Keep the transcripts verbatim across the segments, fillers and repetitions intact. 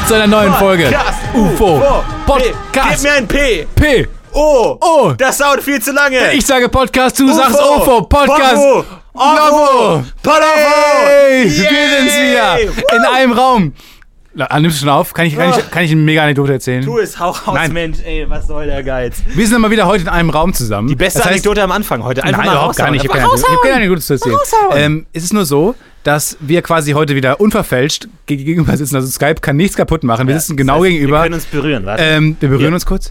zu einer neuen Folge. Podcast. U F O. Podcast. Gib mir ein P. P. O. O. Das dauert viel zu lange. Ich sage Podcast, du U F O. sagst U F O. Podcast. Pavo. Ovo. Pavo. Hey, wir sind's wieder. In einem Raum. Na, nimmst du schon auf? Kann ich, kann, ich, kann ich eine mega Anekdote erzählen? Tu es, hau raus, Nein. Mensch, ey, was soll der Geiz? Wir sind mal wieder heute in einem Raum zusammen. Die beste Das heißt, Anekdote am Anfang heute. Einfach Nein, mal überhaupt gar nicht. Ich habe keine, ich hab keine Anekdote zu erzählen. Ähm, es ist nur so, dass wir quasi heute wieder unverfälscht gegenüber sitzen. Also Skype kann nichts kaputt machen. Wir Ja, sitzen genau das heißt, gegenüber. Wir können uns berühren, warte. Ähm, wir berühren Ja. uns kurz.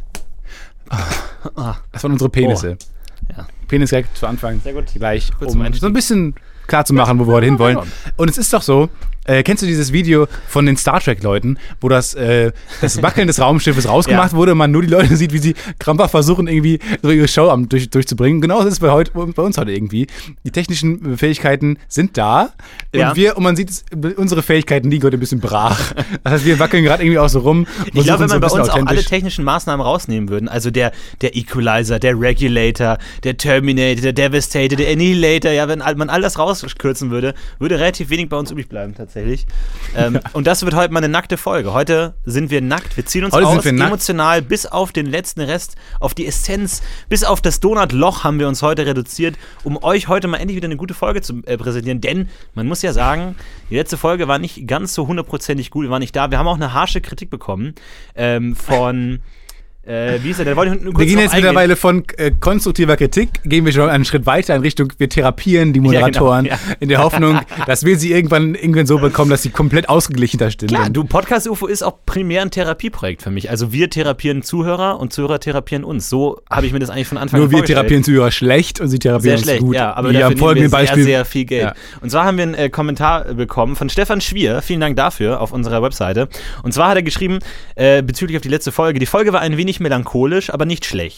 Das waren unsere Penisse. Oh. Ja. Penis direkt zu Anfang. Sehr gut. Gleich, Kurz zum um Einstieg. so ein bisschen klar zu machen, wo wir heute hinwollen. Und es ist doch so, äh, kennst du dieses Video von den Star Trek-Leuten, wo das, äh, das Wackeln des Raumschiffes rausgemacht Ja. wurde und man nur die Leute sieht, wie sie krampfhaft versuchen, irgendwie so ihre Show am, durch, durchzubringen? Genau das ist bei, heute, bei uns heute irgendwie. Die technischen Fähigkeiten sind da und Ja. wir, und man sieht, unsere Fähigkeiten liegen heute ein bisschen brach. Das heißt, wir wackeln gerade irgendwie auch so rum. Ich glaube, wenn so man bei ein bisschen uns auch alle authentisch- technischen Maßnahmen rausnehmen würden, also der, der Equalizer, der Regulator, der Terminator, der Devastator, der Annihilator, ja, wenn man all das rauskürzen würde, würde relativ wenig bei uns übrig bleiben tatsächlich. Ähm, und das wird heute mal eine nackte Folge. Heute sind wir nackt, wir ziehen uns Heute sind aus, wir nackt. emotional, bis auf den letzten Rest, auf die Essenz, bis auf das Donutloch haben wir uns heute reduziert, um euch heute mal endlich wieder eine gute Folge zu äh, präsentieren, denn man muss ja sagen, die letzte Folge war nicht ganz so hundertprozentig gut, wir waren nicht da, wir haben auch eine harsche Kritik bekommen ähm, von Äh, wie ist er? Der wollte nur kurz Wir gehen drauf jetzt eingehen. mittlerweile von äh, konstruktiver Kritik, gehen wir schon einen Schritt weiter in Richtung, wir therapieren die Moderatoren Ja, genau, ja. in der Hoffnung, dass wir sie irgendwann, irgendwann so bekommen, dass sie komplett ausgeglichen da stehen. Klar, du, Podcast U F O ist auch primär ein Therapieprojekt für mich. Also wir therapieren Zuhörer und Zuhörer therapieren uns. So habe ich mir das eigentlich von Anfang Nur an wir vorgestellt. therapieren Zuhörer schlecht und sie therapieren Sehr schlecht, uns gut. ja, aber Wie dafür am nehmen folgenden wir sehr, Beispiel. sehr viel Geld. Ja. Und zwar haben wir einen äh, Kommentar bekommen von Stefan Schwier, vielen Dank dafür, auf unserer Webseite. Und zwar hat er geschrieben, äh, bezüglich auf die letzte Folge, die Folge war ein wenig melancholisch, aber nicht schlecht.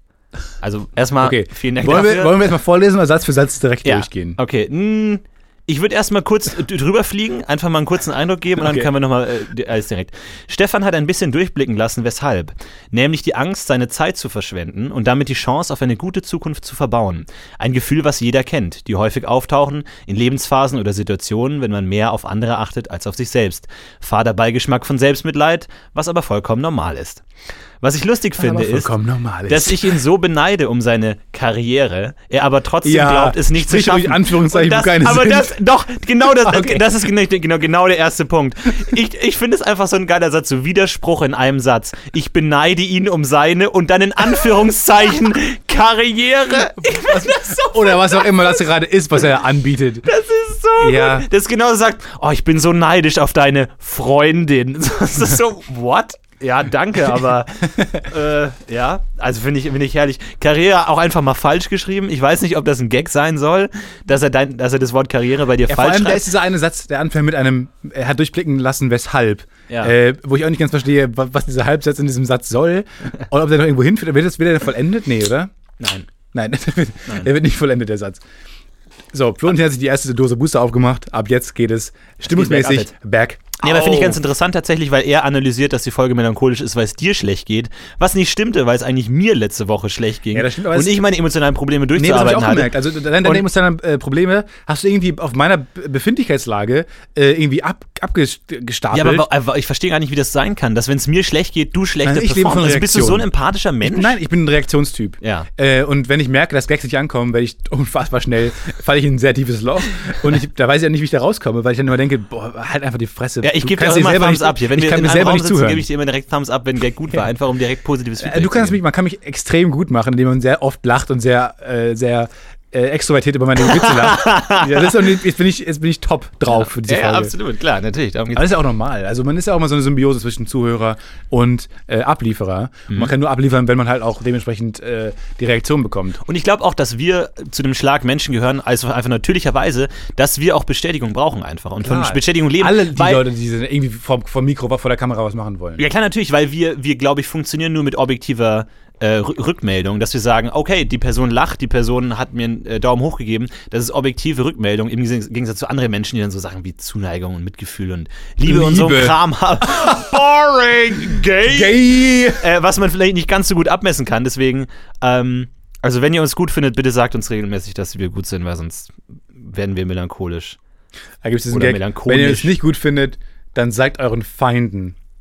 Also erstmal Okay, vielen Dank wollen dafür. wir, wollen wir jetzt mal vorlesen oder Satz für Satz direkt Ja, durchgehen? okay. Hm, ich würde erstmal kurz d- drüber fliegen, einfach mal einen kurzen Eindruck geben und dann Okay. können wir nochmal äh, alles direkt. Stefan hat ein bisschen durchblicken lassen, weshalb. Nämlich die Angst, seine Zeit zu verschwenden und damit die Chance auf eine gute Zukunft zu verbauen. Ein Gefühl, was jeder kennt, die häufig auftauchen in Lebensphasen oder Situationen, wenn man mehr auf andere achtet als auf sich selbst. Fader Beigeschmack von Selbstmitleid, was aber vollkommen normal ist. Was ich lustig finde, aber ist, vollkommen normal ist. dass ich ihn so beneide um seine Karriere, er aber trotzdem Ja, glaubt, es nicht zu sprich ruhig schaffen. Anführungszeichen, Und das, wo keine aber sind. das, doch, genau das, Okay. das ist genau, genau, genau der erste Punkt. Ich, ich finde es einfach so ein geiler Satz, so Widerspruch in einem Satz. Ich beneide ihn um seine und dann in Anführungszeichen Karriere. Ich finde das so Oder was auch immer das gerade ist, was er anbietet. das ist so Ja. gut. Das genau sagt, oh, ich bin so neidisch auf deine Freundin. Das ist so, what? Ja, danke, aber äh, ja, also finde ich, finde ich herrlich. Karriere auch einfach mal falsch geschrieben. Ich weiß nicht, ob das ein Gag sein soll, dass er, dein, dass er das Wort Karriere bei dir Ja, vor falsch allem, da schreibt. ist dieser eine Satz, der anfängt mit einem, er hat durchblicken lassen, weshalb. Ja. Äh, wo ich auch nicht ganz verstehe, wa- was dieser Halbsatz in diesem Satz soll. Oder ob der noch irgendwo hinführt. Wird das wieder vollendet? Nee, oder? Nein. Nein, der wird, der wird nicht vollendet, der Satz. So, Florentin hat sich die erste Dose Booster aufgemacht. Ab jetzt geht es stimmungsmäßig back. Ja, aber finde ich Au. ganz interessant tatsächlich, weil er analysiert, dass die Folge melancholisch ist, weil es dir schlecht geht. Was nicht stimmte, weil es eigentlich mir letzte Woche schlecht ging. Ja, das stimmt, aber und es- ich meine emotionalen Probleme Nee, das habe ich durchzuarbeiten auch hatte. gemerkt. Also deine, deine Und- emotionalen äh, Probleme hast du irgendwie auf meiner Be- Befindlichkeitslage äh, irgendwie ab, abgestapelt. Ja, aber, aber ich verstehe gar nicht, wie das sein kann, dass wenn es mir schlecht geht, du schlechter Nein, ich lebe von performst. Also bist du so ein Reaktion. empathischer Mensch? Nein, ich bin ein Reaktionstyp. Ja. Äh, und wenn ich merke, dass Gags nicht ankommen, werde ich unfassbar schnell, falle ich in ein sehr tiefes Loch. Und ich, da weiß ich ja nicht, wie ich da rauskomme, weil ich dann immer denke, boah, halt einfach die Fresse. Ja, ich Du gebe dir kannst auch immer selber Thumbs nicht- up hier. Wenn ich wir kann in mir einem selber Raum nicht sitzen, zuhören. gebe ich dir immer direkt Thumbs up, wenn Gag gut war, einfach um direkt positives Feedback Äh, du kannst zu mich, man kann mich extrem gut machen, indem man sehr oft lacht und sehr, äh, sehr äh, extrovertiert über meine Witze lacht. Ja, das ist auch nicht, jetzt, bin ich, jetzt bin ich top drauf für diese geben. Ja, Folge. absolut, klar, natürlich. Darum geht's. Aber das ist ja auch normal. Also man ist ja auch mal so eine Symbiose zwischen Zuhörer und äh, Ablieferer. Mhm. Und man kann nur abliefern, wenn man halt auch dementsprechend äh, die Reaktion bekommt. Und ich glaube auch, dass wir zu dem Schlag Menschen gehören, also einfach natürlicherweise, dass wir auch Bestätigung brauchen einfach und von Klar. Bestätigung leben. Alle die weil, Leute, die irgendwie vor, vor Mikro, vor der Kamera was machen wollen. Ja klar, natürlich, weil wir, wir glaube ich, funktionieren nur mit objektiver äh, Rü- Rückmeldung, dass wir sagen, okay, die Person lacht, die Person hat mir einen äh, Daumen hoch gegeben, das ist objektive Rückmeldung, im Ges- Gegensatz zu anderen Menschen, die dann so Sachen wie Zuneigung und Mitgefühl und Liebe, und so Liebe. einen Kram haben. Boring! Gay! Gay! Äh, was man vielleicht nicht ganz so gut abmessen kann, deswegen, ähm, also wenn ihr uns gut findet, bitte sagt uns regelmäßig, dass wir gut sind, weil sonst werden wir melancholisch. Da gibt es diesen Oder Gag. melancholisch. Wenn ihr es nicht gut findet, dann sagt euren Feinden,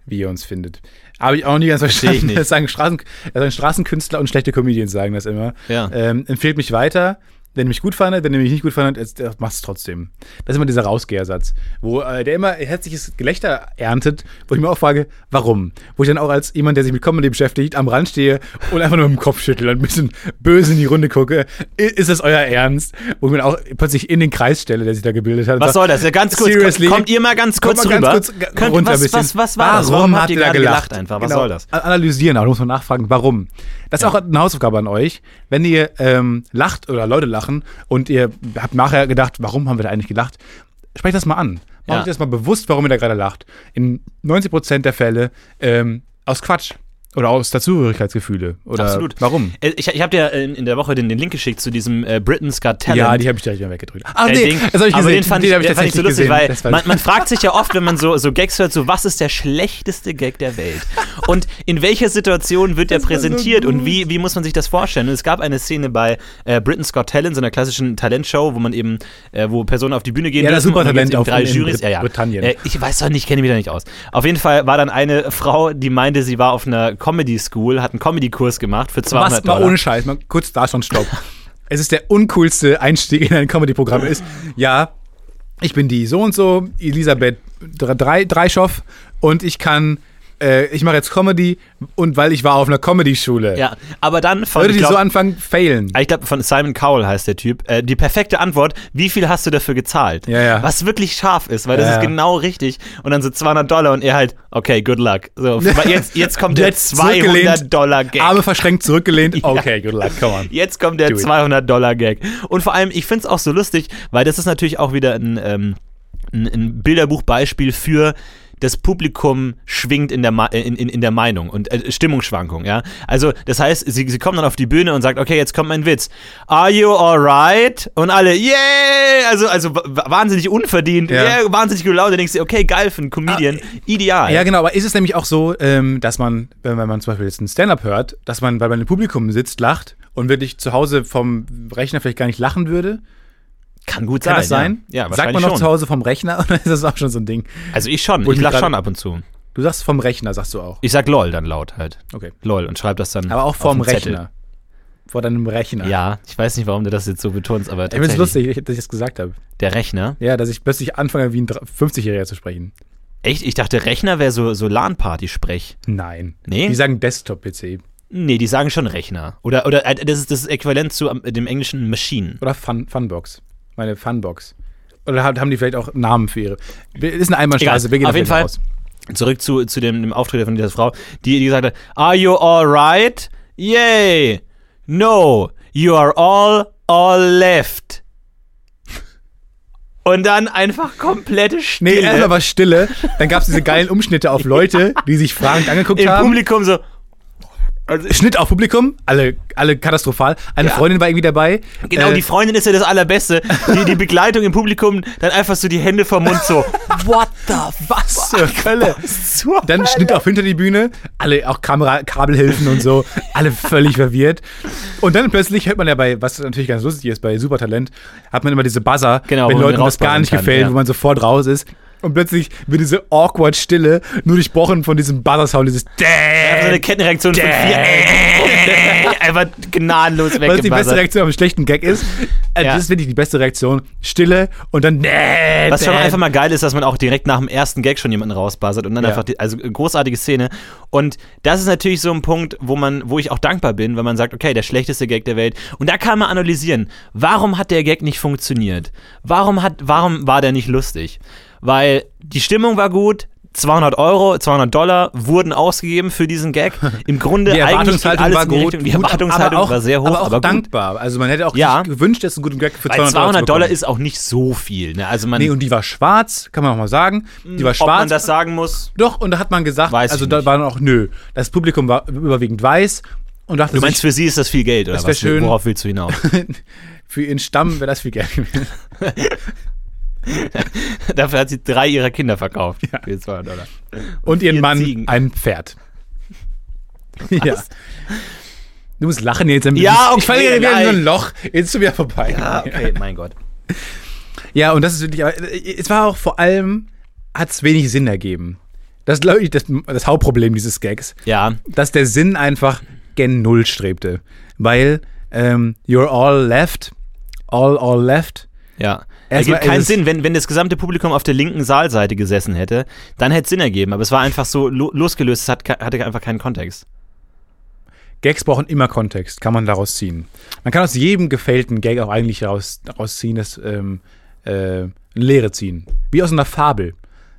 wie ihr uns findet. Habe ich auch nie ganz Verstehe ich verstanden. nicht. Das sagen, Straßen, das sagen Straßenkünstler und schlechte Comedians sagen das immer. Ja. Ähm, empfehlt mich weiter. Wenn ihr mich gut fandet, wenn ihr mich nicht gut fandet, macht es trotzdem. Das ist immer dieser Rausgehersatz, wo äh, der immer herzliches Gelächter erntet, wo ich mir auch frage, warum? Wo ich dann auch als jemand, der sich mit Comedy beschäftigt, am Rand stehe und einfach nur mit dem Kopf schüttel und ein bisschen böse in die Runde gucke. Ist das euer Ernst? Wo ich mir auch plötzlich in den Kreis stelle, der sich da gebildet hat. Was soll das? Ja, ganz kurz, Seriously? kommt ihr mal ganz kurz Kommt mal rüber? ganz kurz Könnt, runter was, ein bisschen. was, was war das? Warum habt ihr da gerade gelacht einfach? Was Genau. soll das? Analysieren, aber da muss man nachfragen, warum. Das ist Ja. auch eine Hausaufgabe an euch. Wenn ihr ähm, lacht oder Leute lachen und ihr habt nachher gedacht, warum haben wir da eigentlich gelacht, sprecht das mal an. Macht Ja. euch das mal bewusst, warum ihr da gerade lacht. In neunzig Prozent der Fälle ähm, aus Quatsch. Oder aus Dazugehörigkeitsgefühle. Oder Absolut. Warum? Äh, Ich, ich habe dir in, in der Woche den, den Link geschickt zu diesem äh, Britain's Got Talent. Ja, die habe ich direkt wieder weggedrückt. Ah, äh, nee, Ding. das habe ich Aber gesehen. den fand ich, hab den fand ich so tatsächlich lustig, gesehen. weil Das war- man, man fragt sich ja oft, wenn man so, so Gags hört, so was ist der schlechteste Gag der Welt? Und in welcher Situation wird der Das war so präsentiert und gut. wie, wie muss man sich das vorstellen? Und es gab eine Szene bei äh, Britain's Got Talent, so einer klassischen Talentshow, wo man eben, äh, wo Personen auf die Bühne gehen Ja, das dürfen und dann Supertalent gibt's eben auf- drei in Jurys. Brit- Ja, ja. Britannien. Äh, ich weiß doch nicht, kenne mich da nicht aus. Auf jeden Fall war dann eine Frau, die meinte, sie war auf einer Comedy School, hat einen Comedy-Kurs gemacht für Was zweihundert mal Dollar. ohne Scheiß, mal kurz da schon Stopp. Es ist der uncoolste Einstieg in ein Comedy-Programm ist, ja, ich bin die so und so, Elisabeth Drei- Dreischow und ich kann, äh, ich mache jetzt Comedy und weil ich war auf einer Comedy-Schule. Ja, aber dann von, Leute, die ich glaub, so anfangen, failen. ich glaube, von Simon Cowell heißt der Typ, äh, die perfekte Antwort, wie viel hast du dafür gezahlt? Ja, ja. Was wirklich scharf ist, weil das Ja, ist ja. genau richtig. Und dann so zweihundert Dollar und er halt, okay, good luck. So, weil jetzt, jetzt kommt der Jetzt zurückgelehnt, zweihundert Dollar Gag. Arme verschränkt zurückgelehnt. Okay, good luck, come on. Jetzt kommt der Do it. zweihundert Dollar Gag. Und vor allem, ich finde es auch so lustig, weil das ist natürlich auch wieder ein, ähm, ein, ein Bilderbuchbeispiel für das Publikum schwingt in der, Ma- in, in, in der Meinung und äh, Stimmungsschwankung, ja. Also, das heißt, sie, sie kommen dann auf die Bühne und sagt, okay, jetzt kommt mein Witz. Are you alright? Und alle, yeah! Also, also w- wahnsinnig unverdient, Ja. yeah, wahnsinnig gut laut. Da denkst du, okay, geil für einen Comedian, ideal. Ja, genau, aber ist es nämlich auch so, ähm, dass man, wenn wenn man zum Beispiel jetzt einen Stand-Up hört, dass man, weil man im Publikum sitzt, lacht und wirklich zu Hause vom Rechner vielleicht gar nicht lachen würde? Kann gut Kann sein. das sein? Ja, ja Sagt wahrscheinlich man noch schon. zu Hause vom Rechner oder ist das auch schon so ein Ding? Also ich schon, Wo ich ich mich lach grad- schon ab und zu. Du sagst vom Rechner, sagst du auch. Ich sag LOL dann laut halt. Okay. LOL und schreib das dann Aber auch auf vorm den Zettel. Rechner. Vor deinem Rechner. Ja, ich weiß nicht, warum du das jetzt so betonst, aber Ich finde es tatsächlich. lustig, dass ich das gesagt habe. Der Rechner? Ja, dass ich plötzlich anfange, wie ein dr- fünfzigjähriger zu sprechen. Echt? Ich dachte, Rechner wäre so, so LAN-Party-Sprech. Nein. Nee? Die sagen Desktop-P C. Nee, die sagen schon Rechner. Oder, oder äh, das ist das Äquivalent zu ähm, dem englischen Machine. Oder Fun, Funbox. Meine Funbox. Oder hat- haben die vielleicht auch Namen für ihre. Ist eine Einbahnstraße, Egal. wir gehen Auf da jeden vielleicht Fall. raus. Zurück zu, zu dem, dem Auftritt von dieser Frau, die, die gesagt hat, are you alright? Yay! No, you are all, all left. Und dann einfach komplette Stille. Nee, erstmal war Stille. Dann gab es diese geilen Umschnitte auf Leute, die sich fragend angeguckt Im haben. Publikum so, Schnitt auf Publikum, alle, alle katastrophal. Eine Ja. Freundin war irgendwie dabei. genau, Äh, die Freundin ist ja das Allerbeste. Die, die Begleitung im Publikum, dann einfach so die Hände vom Mund so, what the Was zur Hölle? zur Dann Schnitt auf hinter die Bühne, alle auch Kamera, Kabelhilfen und so, alle völlig verwirrt. Und dann plötzlich hört man ja bei, was natürlich ganz lustig ist, bei Supertalent, hat man immer diese Buzzer, Genau, wenn wo man Leuten das gar rausbuzzern nicht kann, gefällt, ja. wo man sofort raus ist. Und plötzlich wird diese awkward Stille nur durchbrochen von diesem Buzzer-Sound, dieses so eine Kettenreaktion von vier. Einfach gnadenlos was die beste weggebuzzert. Reaktion auf einen schlechten Gag ist. Äh, Ja. Das ist wirklich die beste Reaktion. Stille und dann Was schon einfach mal geil ist, dass man auch direkt nach dem ersten Gag schon jemanden rausbuzzert und dann Ja. einfach, die, also großartige Szene. Und das ist natürlich so ein Punkt, wo man, wo ich auch dankbar bin, wenn man sagt, okay, der schlechteste Gag der Welt. Und da kann man analysieren, warum hat der Gag nicht funktioniert? Warum hat, warum war der nicht lustig? Weil die Stimmung war gut, zweihundert Euro, zweihundert Dollar wurden ausgegeben für diesen Gag. Im Grunde Die eigentlich ging Erwartungshaltung alles war in die gut. Richtung. Die gut, Erwartungshaltung aber auch, war sehr hoch, aber auch aber, gut. dankbar. Also man hätte auch Ja. sich gewünscht, dass ein guter Gag für Weil zweihundert, zweihundert Dollar zu bekommen. ist auch nicht so viel. Ne? Also man, Nee, und die war schwarz, kann man auch mal sagen. Die war ob schwarz. man das sagen muss, Doch, und da hat man gesagt, Weiß also ich da nicht. war dann auch, nö. Das Publikum war überwiegend weiß und dachte du meinst, sich, für sie ist das viel Geld, oder Das wär was? schön. Worauf willst du hinaus? für ihren Stamm wäre das viel Geld gewesen. Dafür hat sie drei ihrer Kinder verkauft. Ja. Für zweihundert Dollar. Und ihren vier Mann Ziegen. ein Pferd. Ja. Du musst lachen jetzt ein bisschen. Ja, okay, Ich falle wieder in so nein. ein Loch. Jetzt ist du wieder vorbei. Ja, okay, mein Gott. Ja, und das ist wirklich, aber es war auch vor allem, hat es wenig Sinn ergeben. Das ist, glaube ich, das, das Hauptproblem dieses Gags. Ja. Dass der Sinn einfach gen Null strebte. Weil ähm, you're all left, all, all left. Ja. Es ergibt keinen Sinn, wenn, wenn das gesamte Publikum auf der linken Saalseite gesessen hätte, dann hätte es Sinn ergeben. Aber es war einfach so lo- losgelöst, es hat, hatte einfach keinen Kontext. Gags brauchen immer Kontext, kann man daraus ziehen. Man kann aus jedem gefällten Gag auch eigentlich daraus, daraus ziehen, das ähm, äh, eine Lehre ziehen. Wie aus einer Fabel.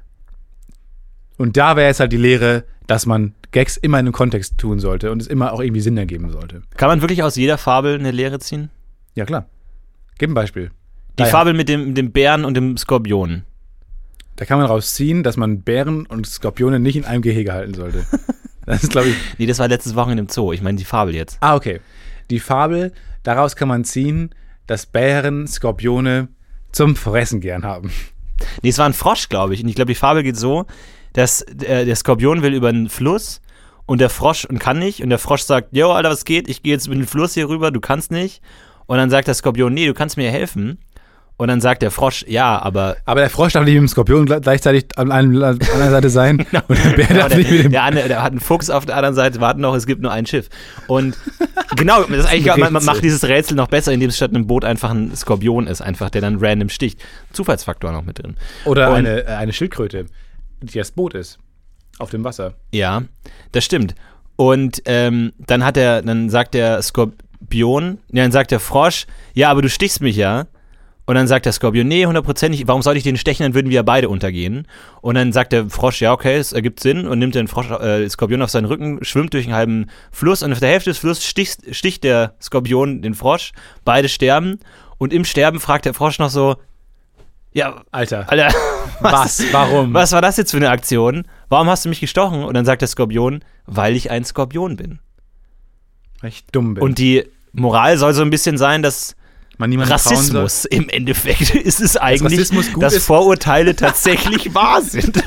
Und da wäre jetzt halt die Lehre, dass man Gags immer in einem Kontext tun sollte und es immer auch irgendwie Sinn ergeben sollte. Kann man wirklich aus jeder Fabel eine Lehre ziehen? Ja, klar. Gib ein Beispiel. Die Da, Fabel mit dem, dem Bären und dem Skorpion. Da kann man rausziehen, dass man Bären und Skorpione nicht in einem Gehege halten sollte. Das ist, glaube ich. Nee, das war letztes Wochenende im Zoo. Ich meine die Fabel jetzt. Ah, okay. Die Fabel, daraus kann man ziehen, dass Bären Skorpione zum Fressen gern haben. Nee, es war ein Frosch, glaube ich. Und ich glaube, die Fabel geht so, dass der, der Skorpion will über einen Fluss und der Frosch und kann nicht. Und der Frosch sagt, jo, Alter, was geht? Ich gehe jetzt mit dem Fluss hier rüber, du kannst nicht. Und dann sagt der Skorpion, nee, du kannst mir helfen. Und dann sagt der Frosch, ja, aber... Aber der Frosch darf nicht mit dem Skorpion gleichzeitig an einer anderen Seite sein. Genau. Und der Bär Genau, darf der, nicht mit dem... Der, andere, der hat einen Fuchs auf der anderen Seite, warten noch, es gibt nur ein Schiff. Und genau, das ist eigentlich, man, man macht dieses Rätsel noch besser, indem es statt einem Boot einfach ein Skorpion ist, einfach, der dann random sticht. Zufallsfaktor noch mit drin. Oder Und, eine, eine Schildkröte, die das Boot ist. Auf dem Wasser. Ja, das stimmt. Und ähm, dann hat er, dann sagt der Skorpion, ja, dann sagt der Frosch, ja, aber du stichst mich ja. Und dann sagt der Skorpion, nee, hundertprozentig, warum sollte ich den stechen, dann würden wir ja beide untergehen. Und dann sagt der Frosch, ja, okay, es ergibt Sinn und nimmt den Frosch, äh, Skorpion auf seinen Rücken, schwimmt durch einen halben Fluss und auf der Hälfte des Flusses sticht, sticht der Skorpion den Frosch, beide sterben und im Sterben fragt der Frosch noch so, ja, Alter, Alter, was, was? Warum? was war das jetzt für eine Aktion? Warum hast du mich gestochen? Und dann sagt der Skorpion, weil ich ein Skorpion bin. Weil ich dumm bin. Und die Moral soll so ein bisschen sein, dass man niemanden Rassismus im Endeffekt ist es eigentlich, Rassismus gut dass ist. Vorurteile tatsächlich wahr sind.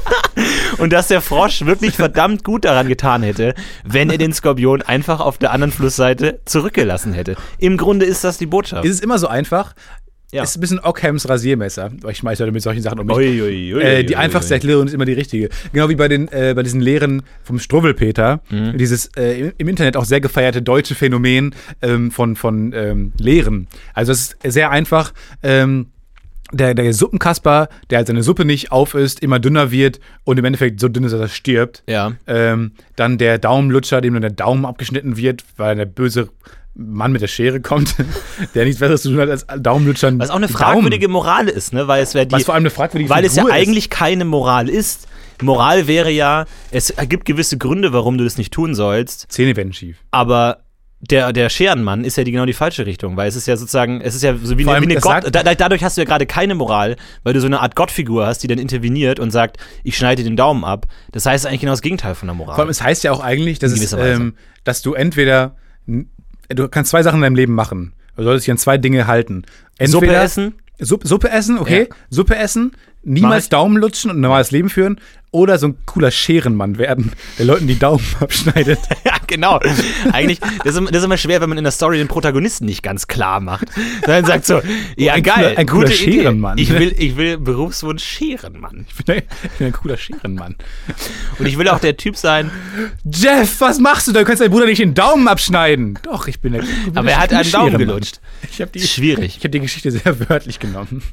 Und dass der Frosch wirklich verdammt gut daran getan hätte, wenn er den Skorpion einfach auf der anderen Flussseite zurückgelassen hätte. Im Grunde ist das die Botschaft. Ist es immer so einfach? Ja. Ist ein bisschen Ockhams Rasiermesser. Ich schmeiße heute mit solchen Sachen um mich. Ui, ui, ui, äh, die ui, einfachste ui. Erklärung ist immer die richtige. Genau wie bei, den, äh, bei diesen Lehren vom Struwwelpeter. Mhm. Dieses äh, im, im Internet auch sehr gefeierte deutsche Phänomen ähm, von, von ähm, Lehren. Also es ist sehr einfach. Ähm, der, der Suppenkasper, der halt seine Suppe nicht aufisst, immer dünner wird und im Endeffekt so dünn ist, dass er stirbt. Ja. Ähm, dann der Daumenlutscher, dem dann der Daumen abgeschnitten wird, weil der böse Mann mit der Schere kommt, der nichts Besseres zu tun hat als Daumenlutschern. Was auch eine fragwürdige Moral ist, ne? Weil es wäre die. Was vor allem eine fragwürdige Weil es ja Figur ist. eigentlich keine Moral ist. Moral wäre ja, es gibt gewisse Gründe, warum du das nicht tun sollst. Zähne werden schief. Aber der, der Scherenmann ist ja die, genau die falsche Richtung, weil es ist ja sozusagen, es ist ja so wie Vor eine, wie allem, eine es Gott. sagt- Da, dadurch hast du ja gerade keine Moral, weil du so eine Art Gottfigur hast, die dann interveniert und sagt, ich schneide dir den Daumen ab. Das heißt eigentlich genau das Gegenteil von der Moral. Vor allem, es heißt ja auch eigentlich, dass, In es, gewisser Weise. ähm, dass du entweder, du kannst zwei Sachen in deinem Leben machen. Du solltest dich an zwei Dinge halten. Suppe Entweder essen? Suppe, Suppe essen, okay. Ja. Suppe essen, Mach niemals ich. Daumen lutschen und ein normales Leben führen. Oder so ein cooler Scherenmann werden, der Leuten die Daumen abschneidet. Ja, genau. Eigentlich, das ist, das ist immer schwer, wenn man in der Story den Protagonisten nicht ganz klar macht. Dann sagt so, ja Ein geil, cooler- ein cooler gute Idee. Scherenmann. Ich will, ich will Berufswunsch Scherenmann. Ich bin, ein, ich bin ein cooler Scherenmann. Und ich will auch der Typ sein, Jeff, was machst du? Du kannst deinem Bruder nicht den Daumen abschneiden. Doch, ich bin der ich bin aber der- er hat ich bin einen der Daumen Scherenmann. gelutscht. Ich habe die, Schwierig. ich hab die Geschichte sehr wörtlich genommen.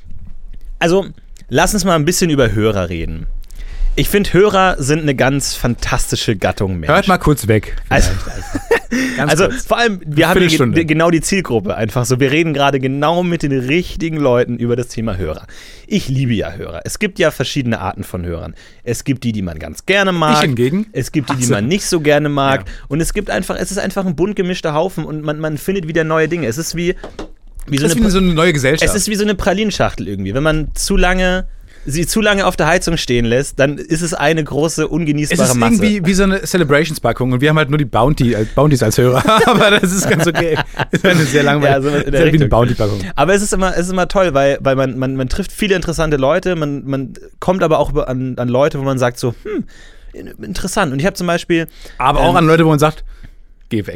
Also, lass uns mal ein bisschen über Hörer reden. Ich finde, Hörer sind eine ganz fantastische Gattung Mensch. Hört mal kurz weg. Also, Ganz also kurz. vor allem, wir haben hier Viertelstunde. ge- genau die Zielgruppe einfach so. Wir reden gerade genau mit den richtigen Leuten über das Thema Hörer. Ich liebe ja Hörer. Es gibt ja verschiedene Arten von Hörern. Es gibt die, die man ganz gerne mag. Ich hingegen Es gibt die, die hasse. man nicht so gerne mag. Ja. Und es gibt einfach, es ist einfach ein bunt gemischter Haufen und man, man findet wieder neue Dinge. Es ist wie, wie so Das ist eine wie so eine neue Gesellschaft. Es ist wie so eine Pralinschachtel irgendwie. Wenn man zu lange, sie zu lange auf der Heizung stehen lässt, dann ist es eine große, Es ungenießbare ist Masse. irgendwie wie so eine Celebrations-Packung und wir haben halt nur die Bounty, äh, Bounties als Hörer. Aber das ist ganz okay. Das ist eine sehr Ja, langweilige, so in der das ist halt wie eine Richtung. Bounty-Packung. Aber es ist immer, es ist immer toll, weil, weil man, man, man trifft viele interessante Leute, man, man kommt aber auch über- an, an Leute, wo man sagt so, hm, interessant. Und ich habe zum Beispiel, Aber auch Ähm, an Leute, wo man sagt, geh weg.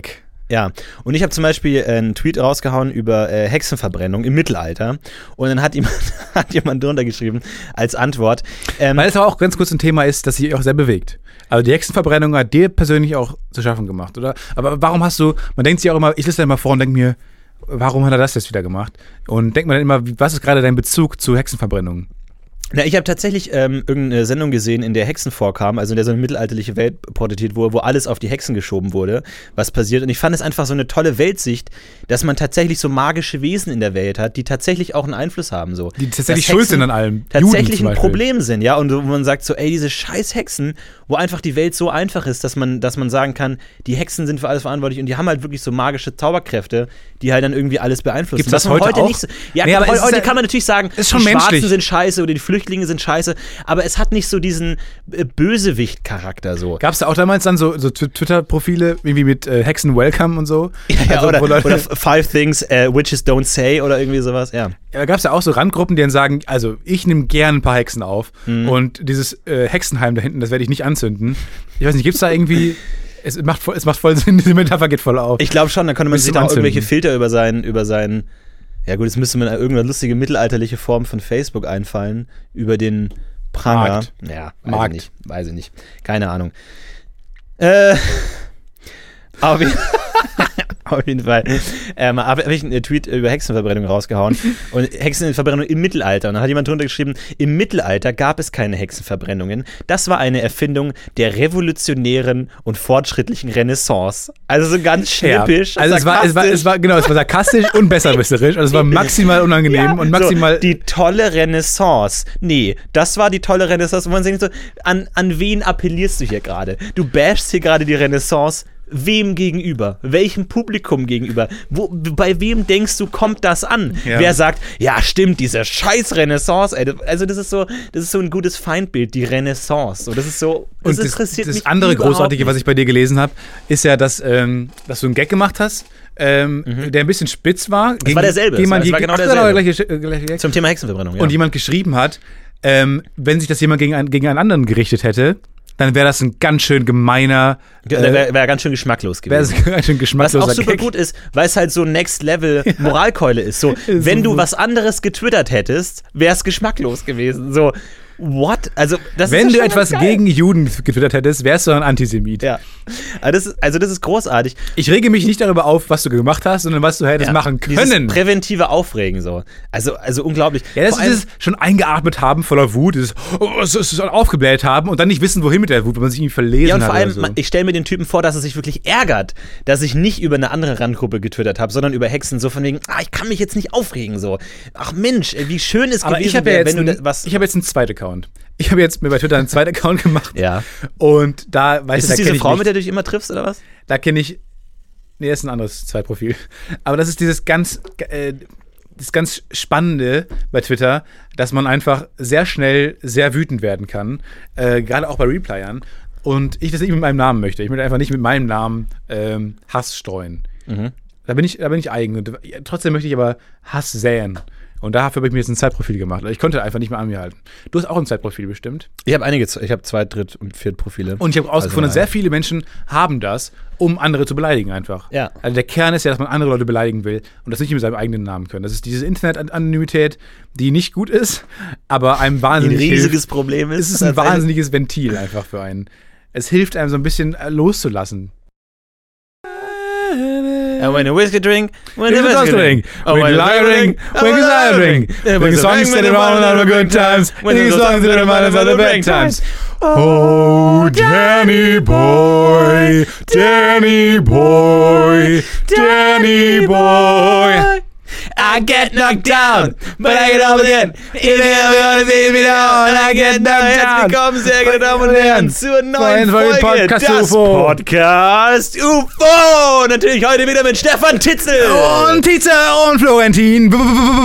Ja, und ich habe zum Beispiel einen Tweet rausgehauen über äh, Hexenverbrennung im Mittelalter und dann hat jemand, hat jemand drunter geschrieben als Antwort. Ähm, Weil es aber auch ganz kurz ein Thema ist, das sich auch sehr bewegt. Also die Hexenverbrennung hat dir persönlich auch zu schaffen gemacht, oder? Aber warum hast du, man denkt sich auch immer, ich lese da immer vor und denke mir, warum hat er das jetzt wieder gemacht? Und denkt man dann immer, was ist gerade dein Bezug zu Hexenverbrennungen? Na, ich habe tatsächlich ähm, irgendeine Sendung gesehen, in der Hexen vorkamen, also in der so eine mittelalterliche Welt porträtiert wurde, wo alles auf die Hexen geschoben wurde, was passiert. Und ich fand es einfach so eine tolle Weltsicht, dass man tatsächlich so magische Wesen in der Welt hat, die tatsächlich auch einen Einfluss haben. So. Die tatsächlich schuld sind an allem. Tatsächlich ein Problem sind, ja. Und wo man sagt so, ey, diese scheiß Hexen, wo einfach die Welt so einfach ist, dass man, dass man sagen kann, die Hexen sind für alles verantwortlich und die haben halt wirklich so magische Zauberkräfte, die halt dann irgendwie alles beeinflussen. Gibt es das heute, heute auch? Nicht so, ja, nee, aber heute, heute ja, kann man natürlich sagen, ist schon die menschlich. Schwarzen sind scheiße oder die Flüchtlinge sind scheiße, aber es hat nicht so diesen äh, Bösewicht-Charakter so. Gab es da auch damals dann so, so Twitter-Profile, irgendwie mit äh, Hexen Welcome und so? Ja, also, oder, Leute, oder Five Things uh, Witches Don't Say oder irgendwie sowas, ja. Ja, da gab es ja auch so Randgruppen, die dann sagen, also ich nehme gern ein paar Hexen auf mhm. und dieses äh, Hexenheim da hinten, das werde ich nicht anzünden. Ich weiß nicht, gibt es da irgendwie... Es macht, voll, es macht voll Sinn, diese Metapher geht voll auf. Ich glaube schon, dann könnte man sich da auch irgendwelche Filter über seinen, über seinen, ja gut, jetzt müsste mir irgendeine lustige mittelalterliche Form von Facebook einfallen, über den Pranger. Markt. Ja, weiß Markt. ich nicht, weiß ich nicht. Keine Ahnung. Äh, auf, auf jeden Fall. Ähm, habe hab ich einen Tweet über Hexenverbrennung rausgehauen. Und Hexenverbrennung im Mittelalter. Und dann hat jemand drunter geschrieben, im Mittelalter gab es keine Hexenverbrennungen. Das war eine Erfindung der revolutionären und fortschrittlichen Renaissance. Also so ganz schnippisch. Ja. Also es war, es, war, es war, genau, es war sarkastisch und besserwisserisch. Also es war maximal unangenehm ja, und maximal... So, die tolle Renaissance. Nee, das war die tolle Renaissance. Und man denkt so, an, an wen appellierst du hier gerade? Du bashst hier gerade die Renaissance. Wem gegenüber? Welchem Publikum gegenüber? Wo, bei wem denkst du, kommt das an? Ja. Wer sagt, ja stimmt, diese scheiß Renaissance, ey. Also das ist so, das ist so ein gutes Feindbild, die Renaissance. So, das ist so, das Und interessiert das, mich das andere Großartige, nicht. was ich bei dir gelesen habe, ist ja, dass, ähm, dass du einen Gag gemacht hast, ähm, mhm. der ein bisschen spitz war. Das war derselbe. Jemand, das war genau ach, derselbe. Gleiche, gleiche Gag. Zum Thema Hexenverbrennung, ja. Und jemand geschrieben hat, ähm, wenn sich das jemand gegen, ein, gegen einen anderen gerichtet hätte, dann wäre das ein ganz schön gemeiner... Äh, wäre wär ganz schön geschmacklos gewesen. Wäre ganz schön geschmackloser Was auch super Gag. gut ist, weil es halt so Next-Level-Moralkeule ist. So, wenn du was anderes getwittert hättest, wäre es geschmacklos gewesen. So, what? Also, das Wenn ist ja du etwas gegen Juden getwittert hättest, wärst du ein Antisemit. Ja. Also das, ist, also das ist großartig. Ich rege mich nicht darüber auf, was du gemacht hast, sondern was du hättest ja, machen können. Dieses präventive Aufregen so. Also, also unglaublich. Ja, das Vor ist dieses schon eingeatmet haben voller Wut, dieses oh, es ist aufgebläht haben und dann nicht wissen, wohin mit der Wut, wenn man sich irgendwie verlesen hat. Ja, und vor hat allem, oder so. Ich stelle mir den Typen vor, dass er sich wirklich ärgert, dass ich nicht über eine andere Randgruppe getwittert habe, sondern über Hexen, so von wegen, ah, ich kann mich jetzt nicht aufregen, so. Ach Mensch, wie schön es Aber gewesen ich habe ja wäre, jetzt wenn du ein, da, was... Ich habe jetzt einen zweiten Account. Ich habe jetzt mir bei Twitter einen zweiten Account gemacht. Ja. Und da, weißt ist du, es da diese ich Frau, nicht. mit der du dich immer triffst, oder was? Da kenne ich. Nee, das ist ein anderes Zweitprofil. Aber das ist dieses ganz, äh, das ganz Spannende bei Twitter, dass man einfach sehr schnell sehr wütend werden kann. Äh, gerade auch bei Replyern. Und ich das nicht mit meinem Namen möchte. Ich möchte einfach nicht mit meinem Namen ähm, Hass streuen. Mhm. Da bin ich, da bin ich eigen. Und trotzdem möchte ich aber Hass säen. Und dafür habe ich mir jetzt ein Zeitprofil gemacht. Ich konnte einfach nicht mehr an mir halten. Du hast auch ein Zeitprofil bestimmt. Ich habe einige, ich habe Zwei-, Dritt- und Viertprofile. Und ich habe herausgefunden, also sehr viele Menschen haben das, um andere zu beleidigen einfach. Ja. Also der Kern ist ja, dass man andere Leute beleidigen will und das nicht mit seinem eigenen Namen können. Das ist diese Internet-Anonymität, die nicht gut ist, aber einem wahnsinnig ein riesiges hilft. Problem ist. Es ist ein wahnsinniges Ventil einfach für einen. Es hilft einem so ein bisschen loszulassen. And when a whiskey drink, when a whiskey drink, when a liar drink, when a liar drink, when a song is sitting around on the good times, when a song is sitting around on the bad times. Oh, Danny boy, Danny boy, Danny boy. I get knocked down, but I get up again. If you ever leave me down, I get knocked down. Herzlich willkommen, sehr geehrte Damen und Herren, zur neuen Folge Podcast des U F O. Podcast U F O. Natürlich heute wieder mit Stefan Titzel. Und Tietze und Florentin. Links